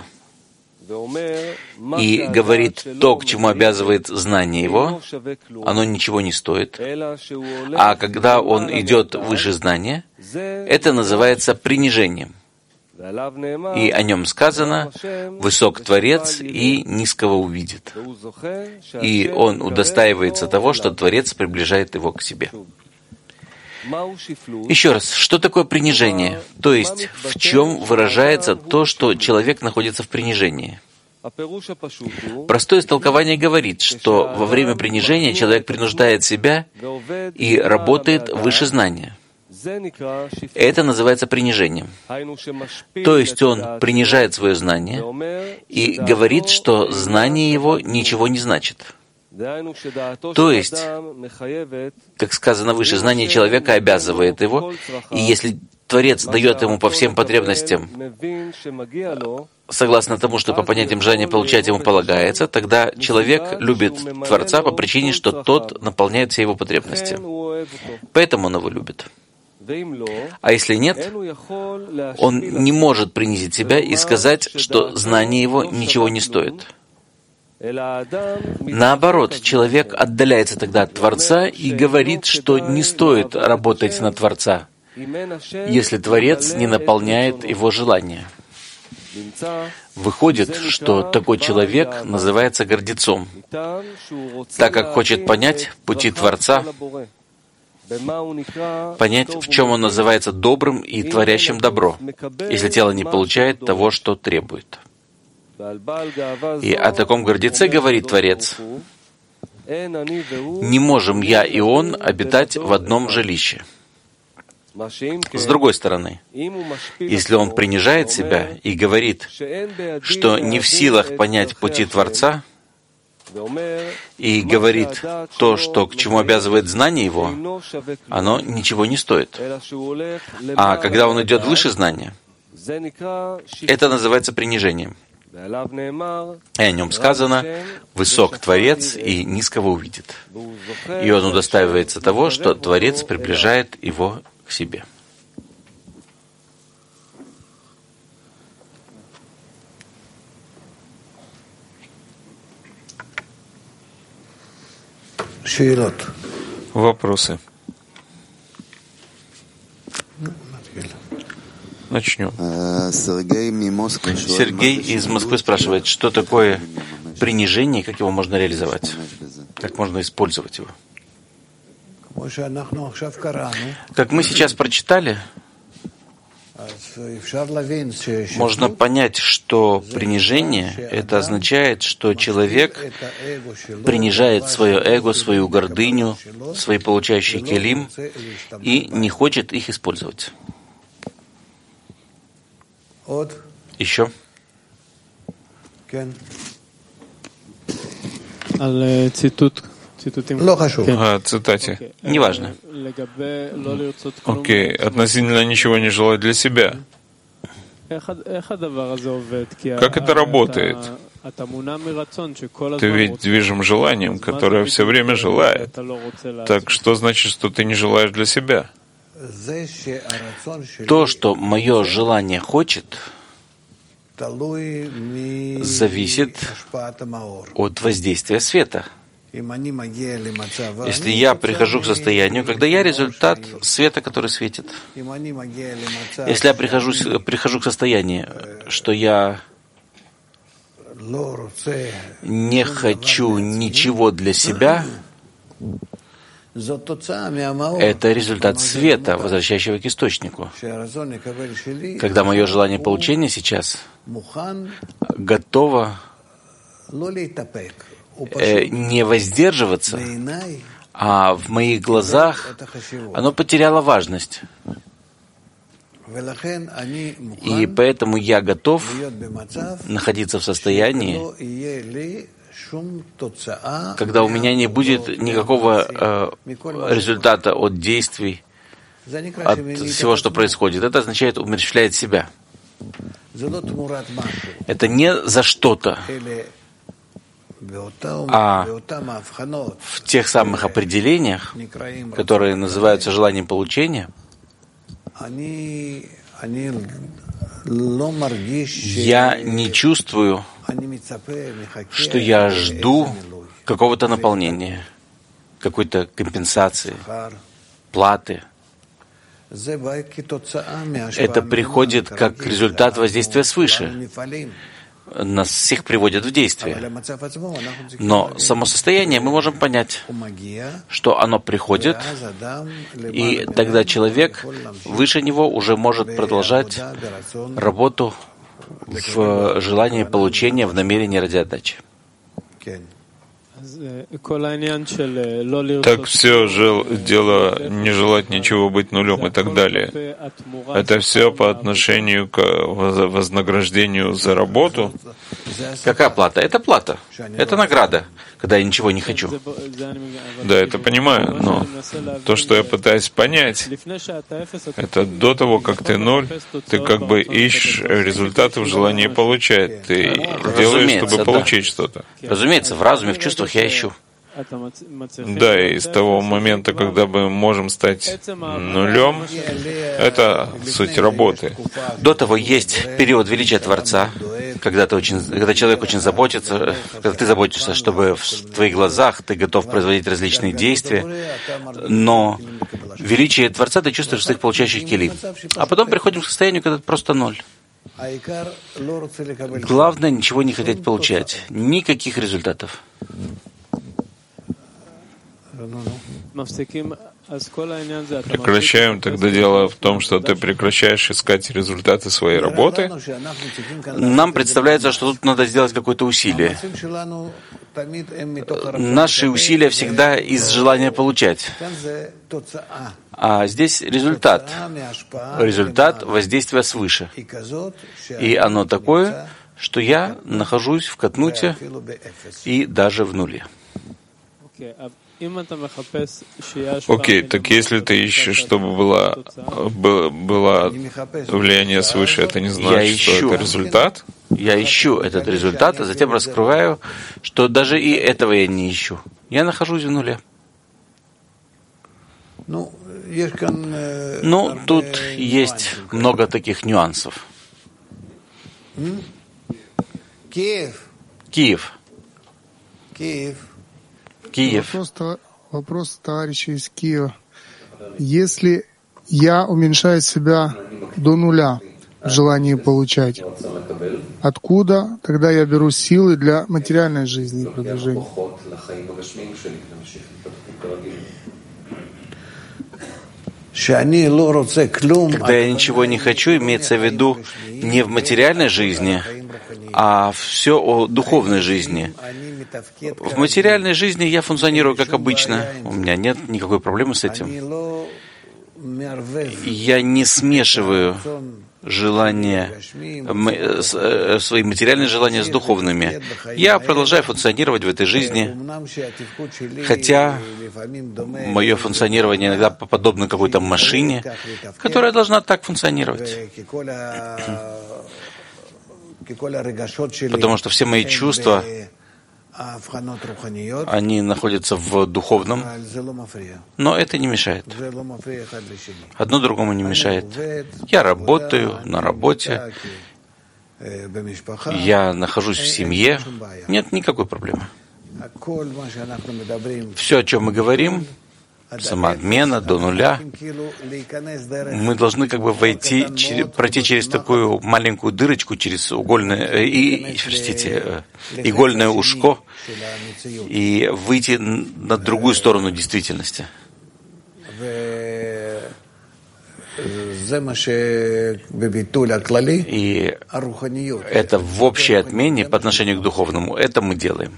и говорит то, к чему обязывает знание его, оно ничего не стоит, а когда он идет выше знания, это называется принижением. И о нем сказано: «Высок Творец и низкого увидит». И он удостаивается того, что Творец приближает его к себе. Еще раз, что такое принижение? То есть, в чем выражается то, что человек находится в принижении? Простое истолкование говорит, что во время принижения человек принуждает себя и работает выше знания. Это называется принижением. То есть он принижает свое знание и говорит, что знание его ничего не значит. То есть, как сказано выше, знание человека обязывает его, и если Творец дает ему по всем потребностям, согласно тому, что по понятиям желания получать ему полагается, тогда человек любит Творца по причине, что тот наполняет все его потребности. Поэтому он его любит. А если нет, он не может принизить себя и сказать, что знание его ничего не стоит. Наоборот, человек отдаляется тогда от Творца и говорит, что не стоит работать на Творца, если Творец не наполняет его желания. Выходит, что такой человек называется гордецом, так как хочет понять пути Творца, понять, в чем он называется добрым и творящим добро, если тело не получает того, что требует. И о таком гордеце говорит Творец: «Не можем я и он обитать в одном жилище». С другой стороны, если он принижает себя и говорит, что не в силах понять пути Творца, и говорит то, что к чему обязывает знание его, оно ничего не стоит. А когда он идет выше знания, это называется принижением. И о нем сказано: «Высок Творец и низкого увидит». И он удостаивается того, что Творец приближает его к себе. Вопросы? Начнем. Сергей из Москвы спрашивает, что такое принижение и как его можно реализовать, как можно использовать его. Как мы сейчас прочитали, можно понять, что принижение — это означает, что человек принижает свое эго, свою гордыню, свои получающие келим и не хочет их использовать. Еще? О цитате. Неважно. Окей. Относительно ничего не желать для себя. Как это работает? Ты ведь движим желанием, которое все время желает. Так что значит, что ты не желаешь для себя? То, что мое желание хочет, зависит от воздействия света. Если я прихожу к состоянию, когда я результат света, который светит, если я прихожу, прихожу к состоянию, что я не хочу ничего для себя, это результат света, возвращающего к источнику. Когда мое желание получения сейчас готово э, не воздерживаться, а в моих глазах оно потеряло важность. И поэтому я готов находиться в состоянии, когда у меня не будет никакого э, результата от действий, от всего, что происходит. Это означает умерщвляет себя. Это не за что-то, А в тех самых определениях, которые называются желанием получения, я не чувствую, что я жду какого-то наполнения, какой-то компенсации, платы. Это приходит как результат воздействия свыше. Нас всех приводят в действие. Но само состояние мы можем понять, что оно приходит, и тогда человек выше него уже может продолжать работу в желании получения, в намерении ради отдачи. Так все жел, дело не желать ничего быть нулем и так далее. Это все по отношению к вознаграждению за работу. Какая плата? Это плата. Это награда, когда я ничего не хочу. Да, это понимаю, но то, что я пытаюсь понять, это до того, как ты ноль, ты как бы ищешь результаты в желании получать. Ты делаешь, чтобы да. получить что-то. Разумеется, в разуме, в чувствах я ищу. Да, и с того момента, когда мы можем стать нулем, это суть работы. До того есть период величия Творца, когда, ты очень, когда человек очень заботится, когда ты заботишься, чтобы в твоих глазах ты готов производить различные действия, но величие Творца ты чувствуешь в своих получающих кили. А потом приходим к состоянию, когда это просто ноль. Главное, ничего не хотеть получать, никаких результатов. Прекращаем тогда дело в том, что ты прекращаешь искать результаты своей работы. Нам представляется, что тут надо сделать какое-то усилие. Наши усилия всегда из желания получать. А здесь результат. Результат воздействия свыше. И оно такое, что я нахожусь в катнуте и даже в нуле. Окей, okay, так если ты ищешь, чтобы было, было, было влияние свыше, это не значит, ищу, что это результат? Я ищу этот результат, а затем раскрываю, что даже и этого я не ищу. Я нахожусь в нуле. Ну, тут есть много таких нюансов. Киев. Киев. Киев. Киев. Вопрос, вопрос товарища из Киева. Если я уменьшаю себя до нуля в желании получать, откуда тогда я беру силы для материальной жизни и продвижения? Когда я ничего не хочу, имеется в виду не в материальной жизни, а все о духовной жизни. В материальной жизни я функционирую как обычно. У меня нет никакой проблемы с этим. Я не смешиваю желания, свои материальные желания с духовными. Я продолжаю функционировать в этой жизни, хотя мое функционирование иногда подобно какой-то машине, которая должна так функционировать. Потому что все мои чувства, они находятся в духовном, но это не мешает. Одно другому не мешает. Я работаю на работе, я нахожусь в семье, нет никакой проблемы. Все, о чем мы говорим, самоотмена до нуля, мы должны как бы войти, пройти через такую маленькую дырочку, через угольное, и, простите, игольное ушко и выйти на другую сторону действительности. И это в общей отмене по отношению к духовному, это мы делаем.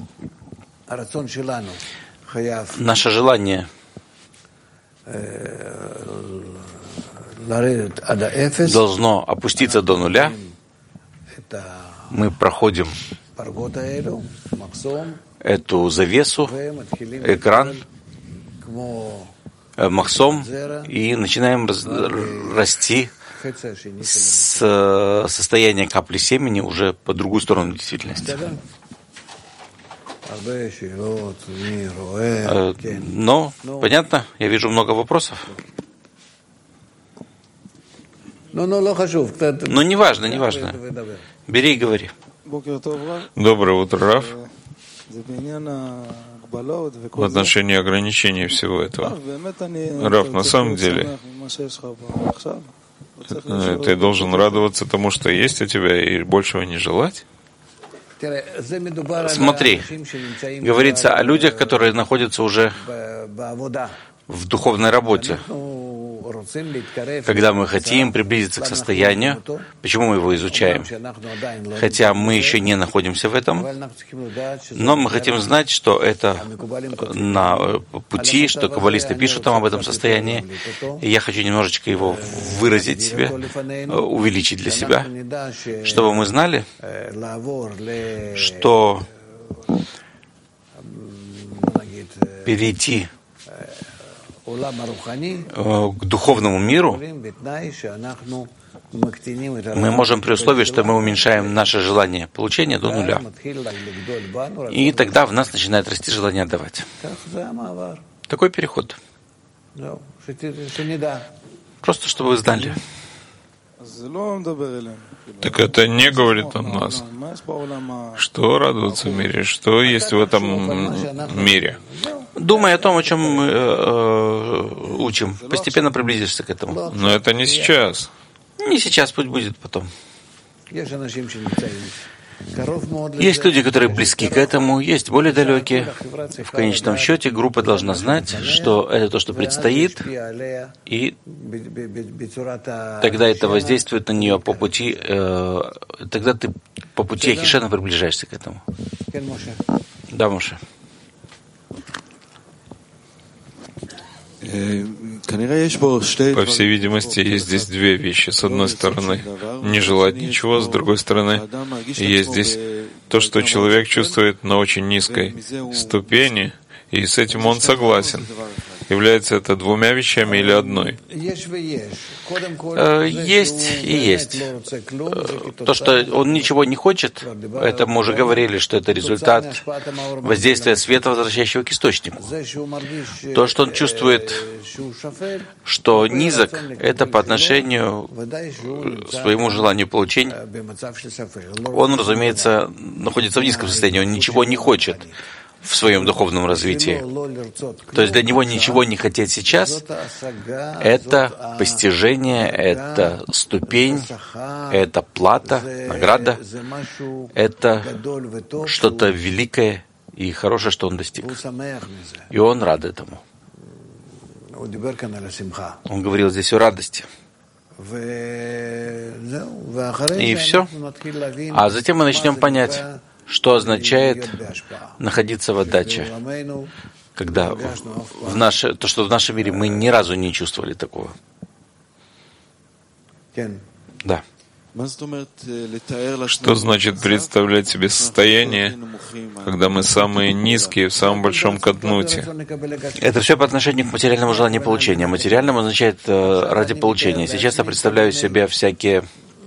Наше желание должно опуститься до нуля. Мы проходим эту завесу, экран, махсом, и начинаем расти с состояния капли семени уже по другую сторону действительности. Но, понятно, я вижу много вопросов. Но неважно, неважно. Бери и говори. Доброе утро, Рав. В отношении ограничений всего этого. Рав, на самом деле, ты должен радоваться тому, что есть у тебя, и большего не желать? Смотри, говорится о людях, которые находятся уже в духовной работе. Когда мы хотим приблизиться к состоянию, почему мы его изучаем? Хотя мы еще не находимся в этом, но мы хотим знать, что это на пути, что каббалисты пишут там об этом состоянии, и я хочу немножечко его выразить себе, увеличить для себя, чтобы мы знали, что перейти к духовному миру мы можем при условии, что мы уменьшаем наше желание получения до нуля. И тогда в нас начинает расти желание давать. Такой переход. Просто чтобы вы знали. Так это не говорит о нас. Что радоваться в мире? Что есть в этом мире? Думай о том, о чем мы э, учим. Постепенно приблизишься к этому. Но это не сейчас. Не сейчас, пусть будет потом. Есть люди, которые близки к этому, есть более далекие. В конечном счете группа должна знать, что это то, что предстоит, и тогда это воздействует на нее по пути, э, тогда ты по пути Ахишена приближаешься к этому. Да, Моше. По всей видимости, есть здесь две вещи. С одной стороны, не желать ничего, с другой стороны, есть здесь то, что человек чувствует на очень низкой ступени, и с этим он согласен. Является это двумя вещами или одной? Есть и есть. То, что он ничего не хочет, это мы уже говорили, что это результат воздействия света, возвращающего к источнику. То, что он чувствует, что низок, это по отношению к своему желанию получения. Он, разумеется, находится в низком состоянии, он ничего не хочет в своем духовном развитии. То есть для него ничего не хотеть сейчас — это постижение, это ступень, это плата, награда, это что-то великое и хорошее, что он достиг. И он рад этому. Он говорил здесь о радости. И все. А затем мы начнем понять, что означает находиться в отдаче, когда в наше, то, что в нашем мире мы ни разу не чувствовали такого. Да. Что значит представлять себе состояние, когда мы самые низкие в самом большом катнуте? Это все по отношению к материальному желанию получения. Материальному означает э, ради получения. Сейчас я представляю себе всякие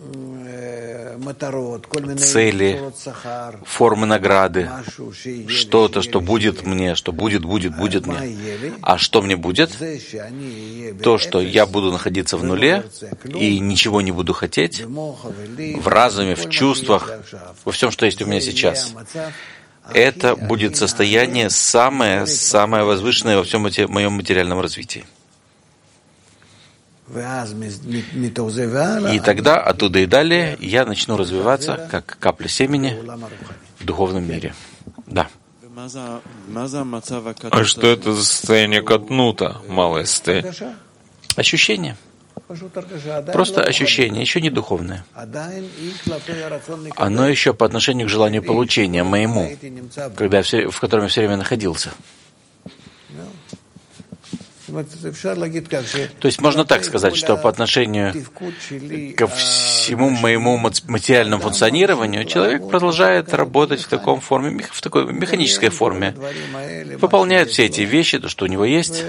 цели, формы награды, что-то, что будет мне, что будет, будет, будет мне. А что мне будет? То, что я буду находиться в нуле и ничего не буду хотеть в разуме, в чувствах, во всем, что есть у меня сейчас. Это будет состояние самое, самое возвышенное во всем моем материальном развитии. И тогда, оттуда и далее, я начну развиваться, как капля семени в духовном мире. Да. А что это за состояние катнута, малое состояние? Ощущение. Просто ощущение, еще не духовное. Оно еще по отношению к желанию получения моему, когда я все, в котором я все время находился. То есть можно так сказать, что по отношению ко всему моему материальному функционированию человек продолжает работать в таком форме, в такой механической форме, выполняет все эти вещи, то, что у него есть,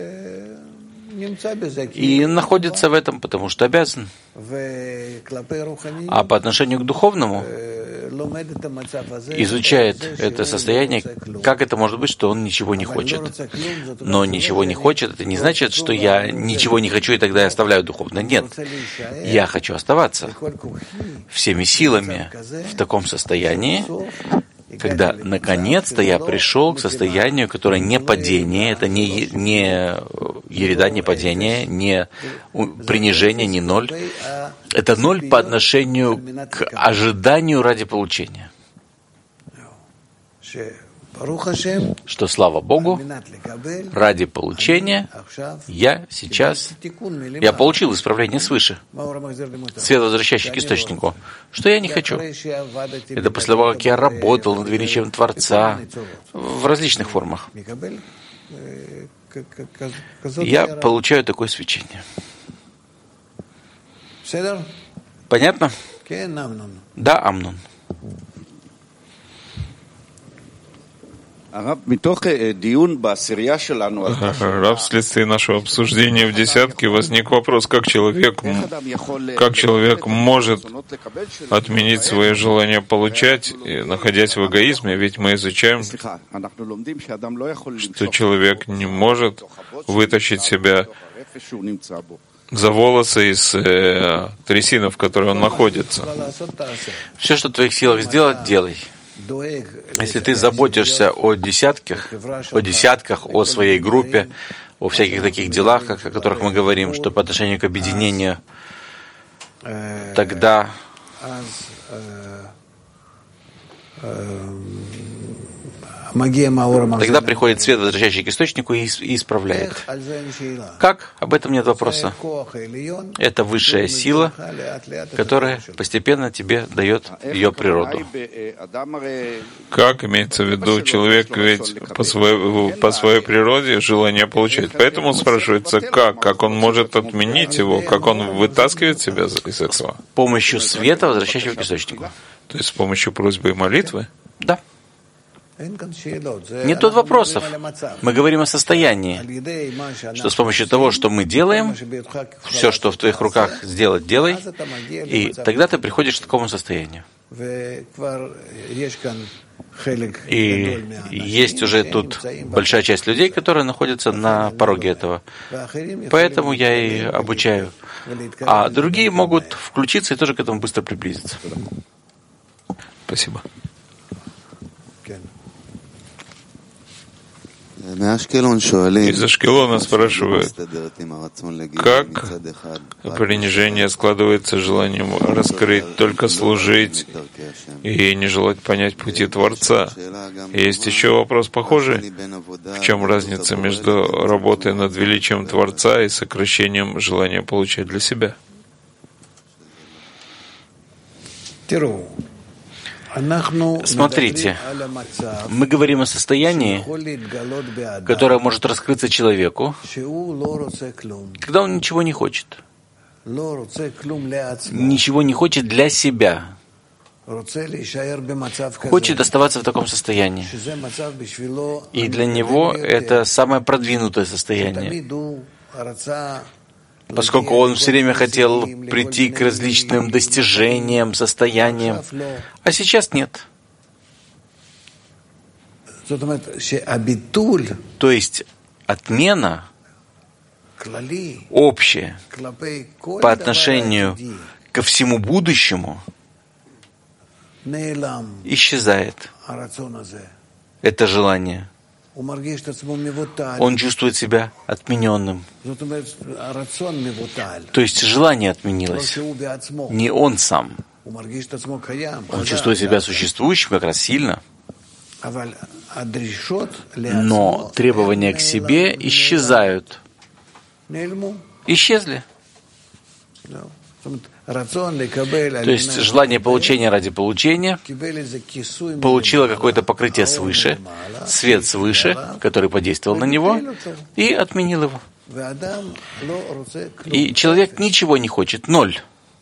и находится в этом, потому что обязан. А по отношению к духовному изучает это состояние, как это может быть, что он ничего не хочет. Но ничего не хочет, это не значит, что я ничего не хочу, и тогда я оставляю духовно. Нет, я хочу оставаться всеми силами в таком состоянии, когда наконец-то я пришел к состоянию, которое не падение, это не, не ереда, не падение, не принижение, не ноль. Это ноль по отношению к ожиданию ради получения. Что, слава Богу, ради получения я сейчас, я получил исправление свыше, свет, возвращающий к источнику, что я не хочу. Это после того, как я работал над величием Творца в различных формах. Я получаю такое свечение. Понятно? Да, Амнон. Рав, вследствие нашего обсуждения в десятке возник вопрос, как человек, как человек может отменить свое желание получать, находясь в эгоизме, ведь мы изучаем, что человек не может вытащить себя за волосы из э, трясины, в которой он находится. Все, что в твоих силах сделать, делай. Если ты заботишься о десятках, о десятках, о своей группе, о всяких таких делах, о которых мы говорим, что по отношению к объединению, тогда Тогда приходит свет, возвращающий к источнику, и исправляет. Как? Об этом нет вопроса. Это высшая сила, которая постепенно тебе дает ее природу. Как имеется в виду, человек ведь по своей, по своей природе желание получает. Поэтому спрашивается, как? Как он может отменить его? Как он вытаскивает себя из этого? С помощью света, возвращающего к источнику. То есть с помощью просьбы и молитвы? Да. Нет тут вопросов. Мы говорим о состоянии, что с помощью того, что мы делаем, все, что в твоих руках сделать, делай, и тогда ты приходишь к такому состоянию. И есть уже тут большая часть людей, которые находятся на пороге этого. Поэтому я и обучаю. А другие могут включиться и тоже к этому быстро приблизиться. Спасибо. Из Ашкелона спрашивают, как принижение складывается желанием раскрыть, только служить и не желать понять пути Творца. Есть еще вопрос похожий. В чем разница между работой над величием Творца и сокращением желания получать для себя? Смотрите, мы говорим о состоянии, которое может раскрыться человеку, когда он ничего не хочет. Ничего не хочет для себя. Хочет оставаться в таком состоянии. И для него это самое продвинутое состояние. Поскольку он все время хотел прийти к различным достижениям, состояниям, а сейчас нет. То есть отмена общая по отношению ко всему будущему исчезает. Это желание. Он чувствует себя отмененным. То есть желание отменилось. Не он сам. Он чувствует себя существующим как раз сильно. Но требования к себе исчезают. Исчезли. То есть желание получения ради получения получило какое-то покрытие свыше, свет свыше, который подействовал на него, и отменил его. И человек ничего не хочет, ноль.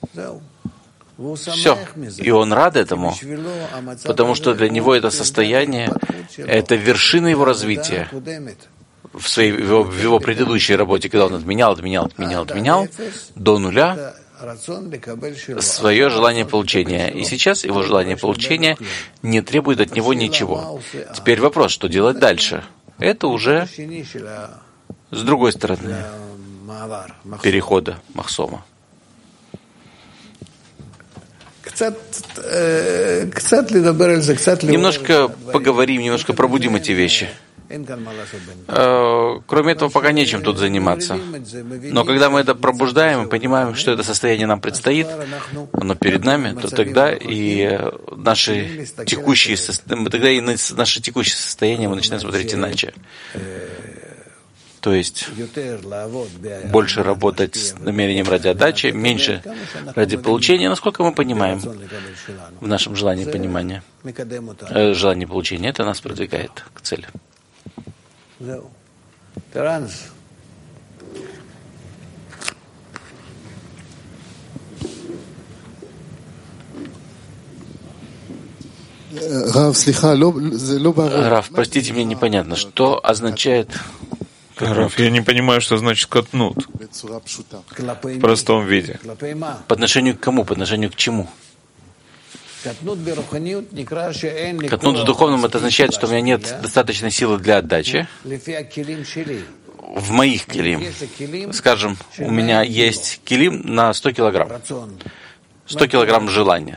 Все. И он рад этому, потому что для него это состояние, это вершина его развития. В, своей, в, его, в его предыдущей работе, когда он отменял, отменял, отменял, отменял, до нуля, свое желание получения. И сейчас его желание получения не требует от него ничего. Теперь вопрос, что делать дальше? Это уже с другой стороны перехода Махсома. Немножко поговорим, немножко пробудим эти вещи. Кроме этого, пока нечем тут заниматься. Но когда мы это пробуждаем и понимаем, что это состояние нам предстоит, оно перед нами, то тогда и наши текущие, тогда и наше текущее состояние мы начинаем смотреть иначе. То есть больше работать с намерением ради отдачи, меньше ради получения, насколько мы понимаем в нашем желании понимания. Желание получения, это нас продвигает к цели. Рав, простите, мне непонятно, что означает... Раф, я не понимаю, что значит катнут в простом виде. По отношению к кому? По отношению к чему? Катнут в духовном это означает, что у меня нет достаточной силы для отдачи. В моих килим. Скажем, у меня есть килим на сто килограмм. сто килограмм желания.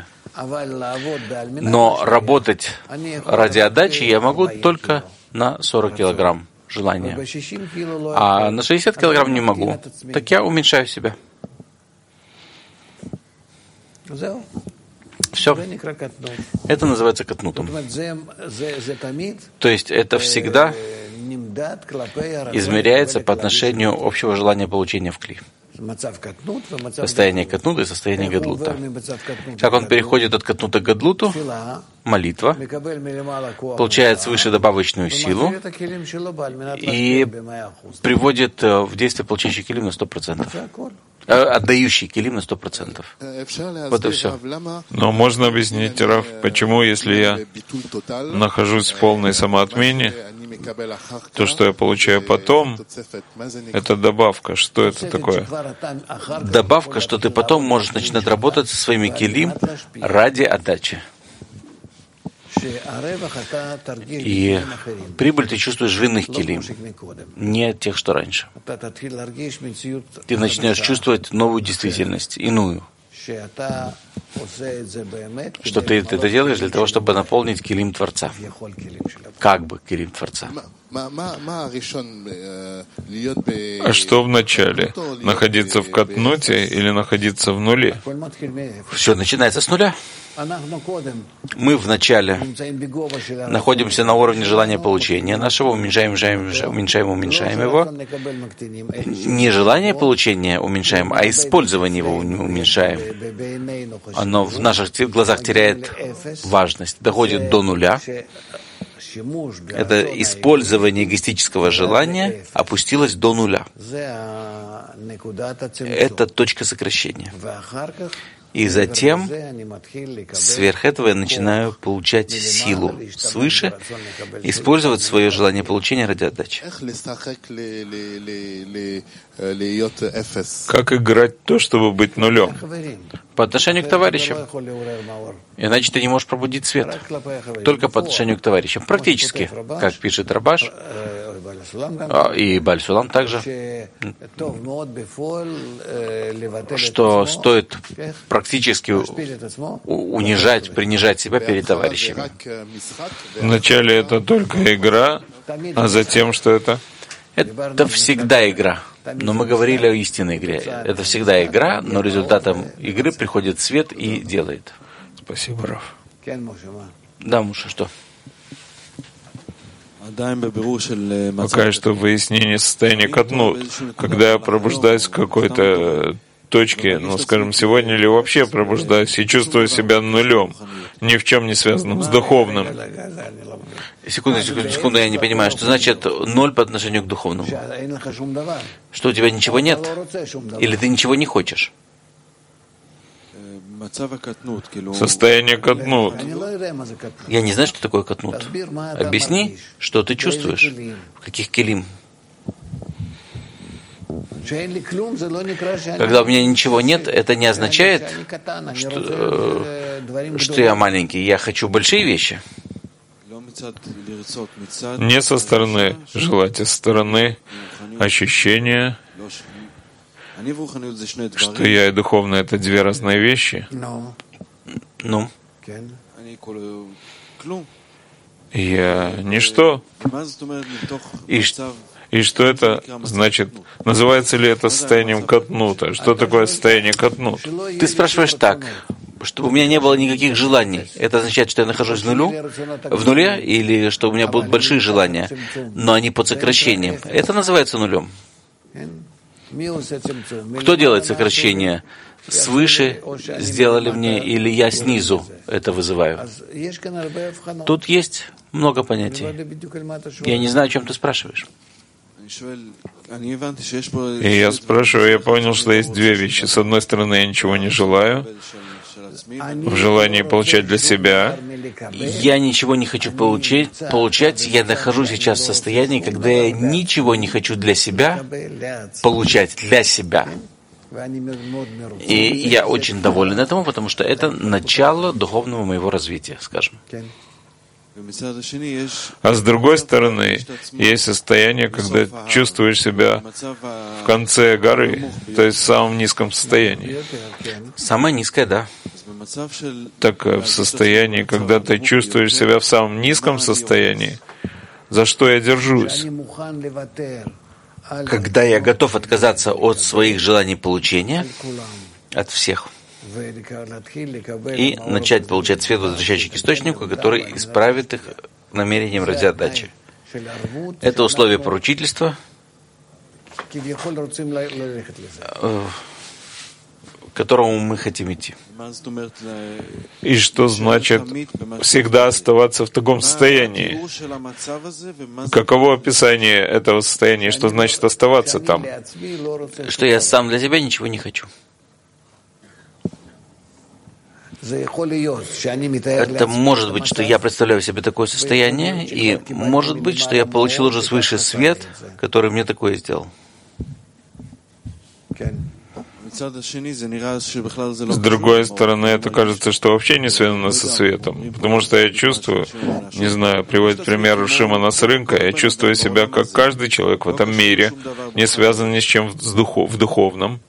Но работать ради отдачи я могу только на сорок килограмм желания. А на шестьдесят килограмм не могу. Так я уменьшаю себя. Все. Это называется катнутом. То есть это всегда измеряется по отношению общего желания получения в кли. Состояние катнута и состояние гадлута. Как он переходит от катнута к гадлуту, молитва получает свыше добавочную силу и приводит в действие получающий килим на сто процентов. Отдающий килим на сто процентов. Вот и все. Но можно объяснить, Раф, почему, если я нахожусь в полной самоотмене, то, что я получаю потом, это добавка. Что это такое? Добавка, что ты потом можешь начинать работать со своими килим ради отдачи. И прибыль ты чувствуешь в иных килим, не тех, что раньше. Ты начнешь чувствовать новую действительность, иную. Что ты это делаешь для того, чтобы наполнить килим Творца. Как бы килим Творца. А что в начале? Находиться в катнуте или находиться в нуле? Все начинается с нуля. Мы вначале находимся на уровне желания получения нашего, уменьшаем, уменьшаем, уменьшаем, уменьшаем его. Не желание получения уменьшаем, а использование его уменьшаем. Оно в наших глазах теряет важность, доходит до нуля. Это использование эгоистического желания опустилось до нуля. Это точка сокращения. И затем, сверх этого, я начинаю получать силу свыше, использовать свое желание получения ради отдачи. Как играть то, чтобы быть нулем? По отношению к товарищам. Иначе ты не можешь пробудить свет. Только по отношению к товарищам. Практически, как пишет Рабаш, и Бааль Сулам также, что стоит практически унижать, принижать себя перед товарищами. Вначале это только игра, а затем что это? Это всегда игра. Но мы говорили о истинной игре. Это всегда игра, но результатом игры приходит свет и делает. Спасибо, Раф. Да, Муша, что? Пока что выяснение состояния катнут. Когда я пробуждаюсь в какой-то точке, ну, скажем, сегодня или вообще пробуждаюсь и чувствую себя нулем, ни в чем не связанным с духовным. Секунду, секунду, секунду, я не понимаю, что значит ноль по отношению к духовному? Что у тебя ничего нет? Или ты ничего не хочешь? Состояние катнут. Я не знаю, что такое катнут. Объясни, что ты чувствуешь, в каких килим. Когда у меня ничего нет, это не означает, что, что я маленький. Я хочу большие вещи. Не со стороны желать, а со стороны ощущения, что я и духовно — это две разные вещи. Ну? Я ничто. И, и что это значит? Называется ли это состоянием катнута? Что такое состояние катнут? Ты спрашиваешь так, чтобы у меня не было никаких желаний. Это означает, что я нахожусь в нулю, в нуле, или что у меня будут большие желания, но они под сокращением. Это называется нулем. Кто делает сокращение? Свыше сделали мне, или я снизу это вызываю? Тут есть много понятий. Я не знаю, о чем ты спрашиваешь. И я спрашиваю, я понял, что есть две вещи. С одной стороны, я ничего не желаю, в желании получать для себя. Я ничего не хочу получить, получать. Я нахожусь сейчас в состоянии, когда я ничего не хочу для себя получать, для себя. И я очень доволен этому, потому что это начало духовного моего развития, скажем. А с другой стороны, есть состояние, когда чувствуешь себя в конце горы, то есть в самом низком состоянии. Самое низкое, да. Так в состоянии, когда ты чувствуешь себя в самом низком состоянии, за что я держусь? Когда я готов отказаться от своих желаний получения, от всех, и начать получать свет, возвращающий к источнику, который исправит их намерением ради отдачи. Это условие поручительства, к которому мы хотим идти. И что значит всегда оставаться в таком состоянии? Каково описание этого состояния? Что значит оставаться там? Что я сам для себя ничего не хочу. Это может быть, что я представляю себе такое состояние, и может быть, что я получил уже свыше свет, который мне такое сделал. С другой стороны, это кажется, что вообще не связано со светом, потому что я чувствую, не знаю, приводит пример Шимона с рынка, я чувствую себя, как каждый человек в этом мире, не связан ни с чем в духовном.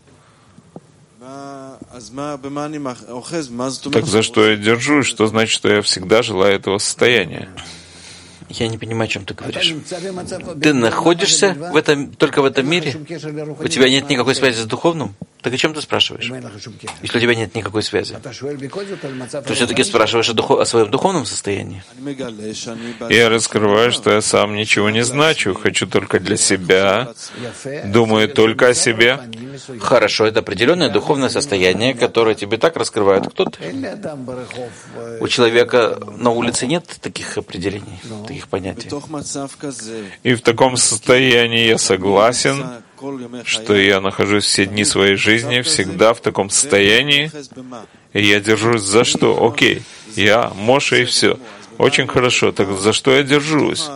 Так за что я держусь? Что значит, что я всегда желаю этого состояния? Я не понимаю, о чем ты говоришь. Ты находишься в этом, только в этом мире? У тебя нет никакой связи с духовным? Так о чем ты спрашиваешь? Если у тебя нет никакой связи, ты все-таки спрашиваешь о, духов... о своем духовном состоянии. Я раскрываю, что я сам ничего не значу, хочу только для себя, думаю только о себе. Хорошо, это определенное духовное состояние, которое тебе так раскрывает кто-то. У человека на улице нет таких определений, таких понятий. И в таком состоянии я согласен, что я нахожусь все дни своей жизни всегда в таком состоянии, и я держусь за что? Окей, я Моше и все. Очень хорошо, так за что я держусь?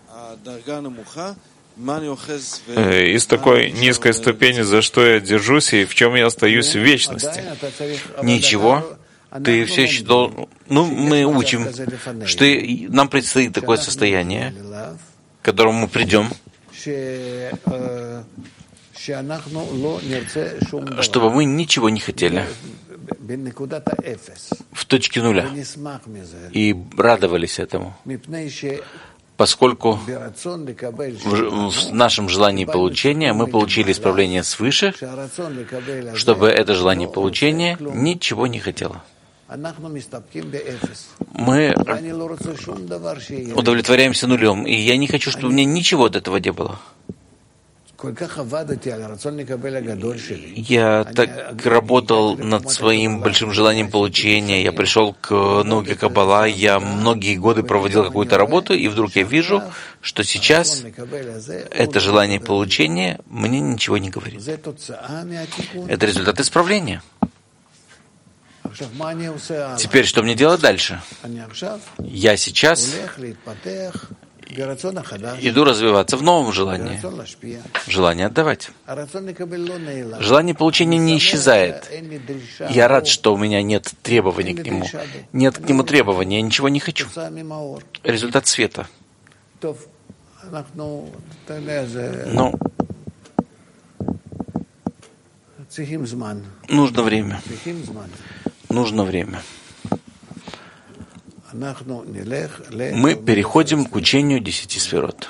Из такой низкой ступени, за что я держусь и в чем я остаюсь в вечности? Ничего. Ты все еще должен... Ну, мы учим, что нам предстоит такое состояние, к которому мы придем, чтобы мы ничего не хотели в точке нуля и радовались этому, поскольку в, в нашем желании получения мы получили исправление свыше, чтобы это желание получения ничего не хотело. Мы удовлетворяемся нулем, и я не хочу, чтобы у меня ничего от этого не было. Я так работал над своим большим желанием получения, я пришел к науке Каббала, я многие годы проводил какую-то работу, и вдруг я вижу, что сейчас это желание получения мне ничего не говорит. Это результат исправления. Теперь что мне делать дальше? Я сейчас иду развиваться в новом желании. Желание отдавать. Желание получения не исчезает. Я рад, что у меня нет требований к нему. Нет к нему требований, я ничего не хочу. Результат света. Но нужно время. Нужно время. Мы переходим к учению десяти сферот.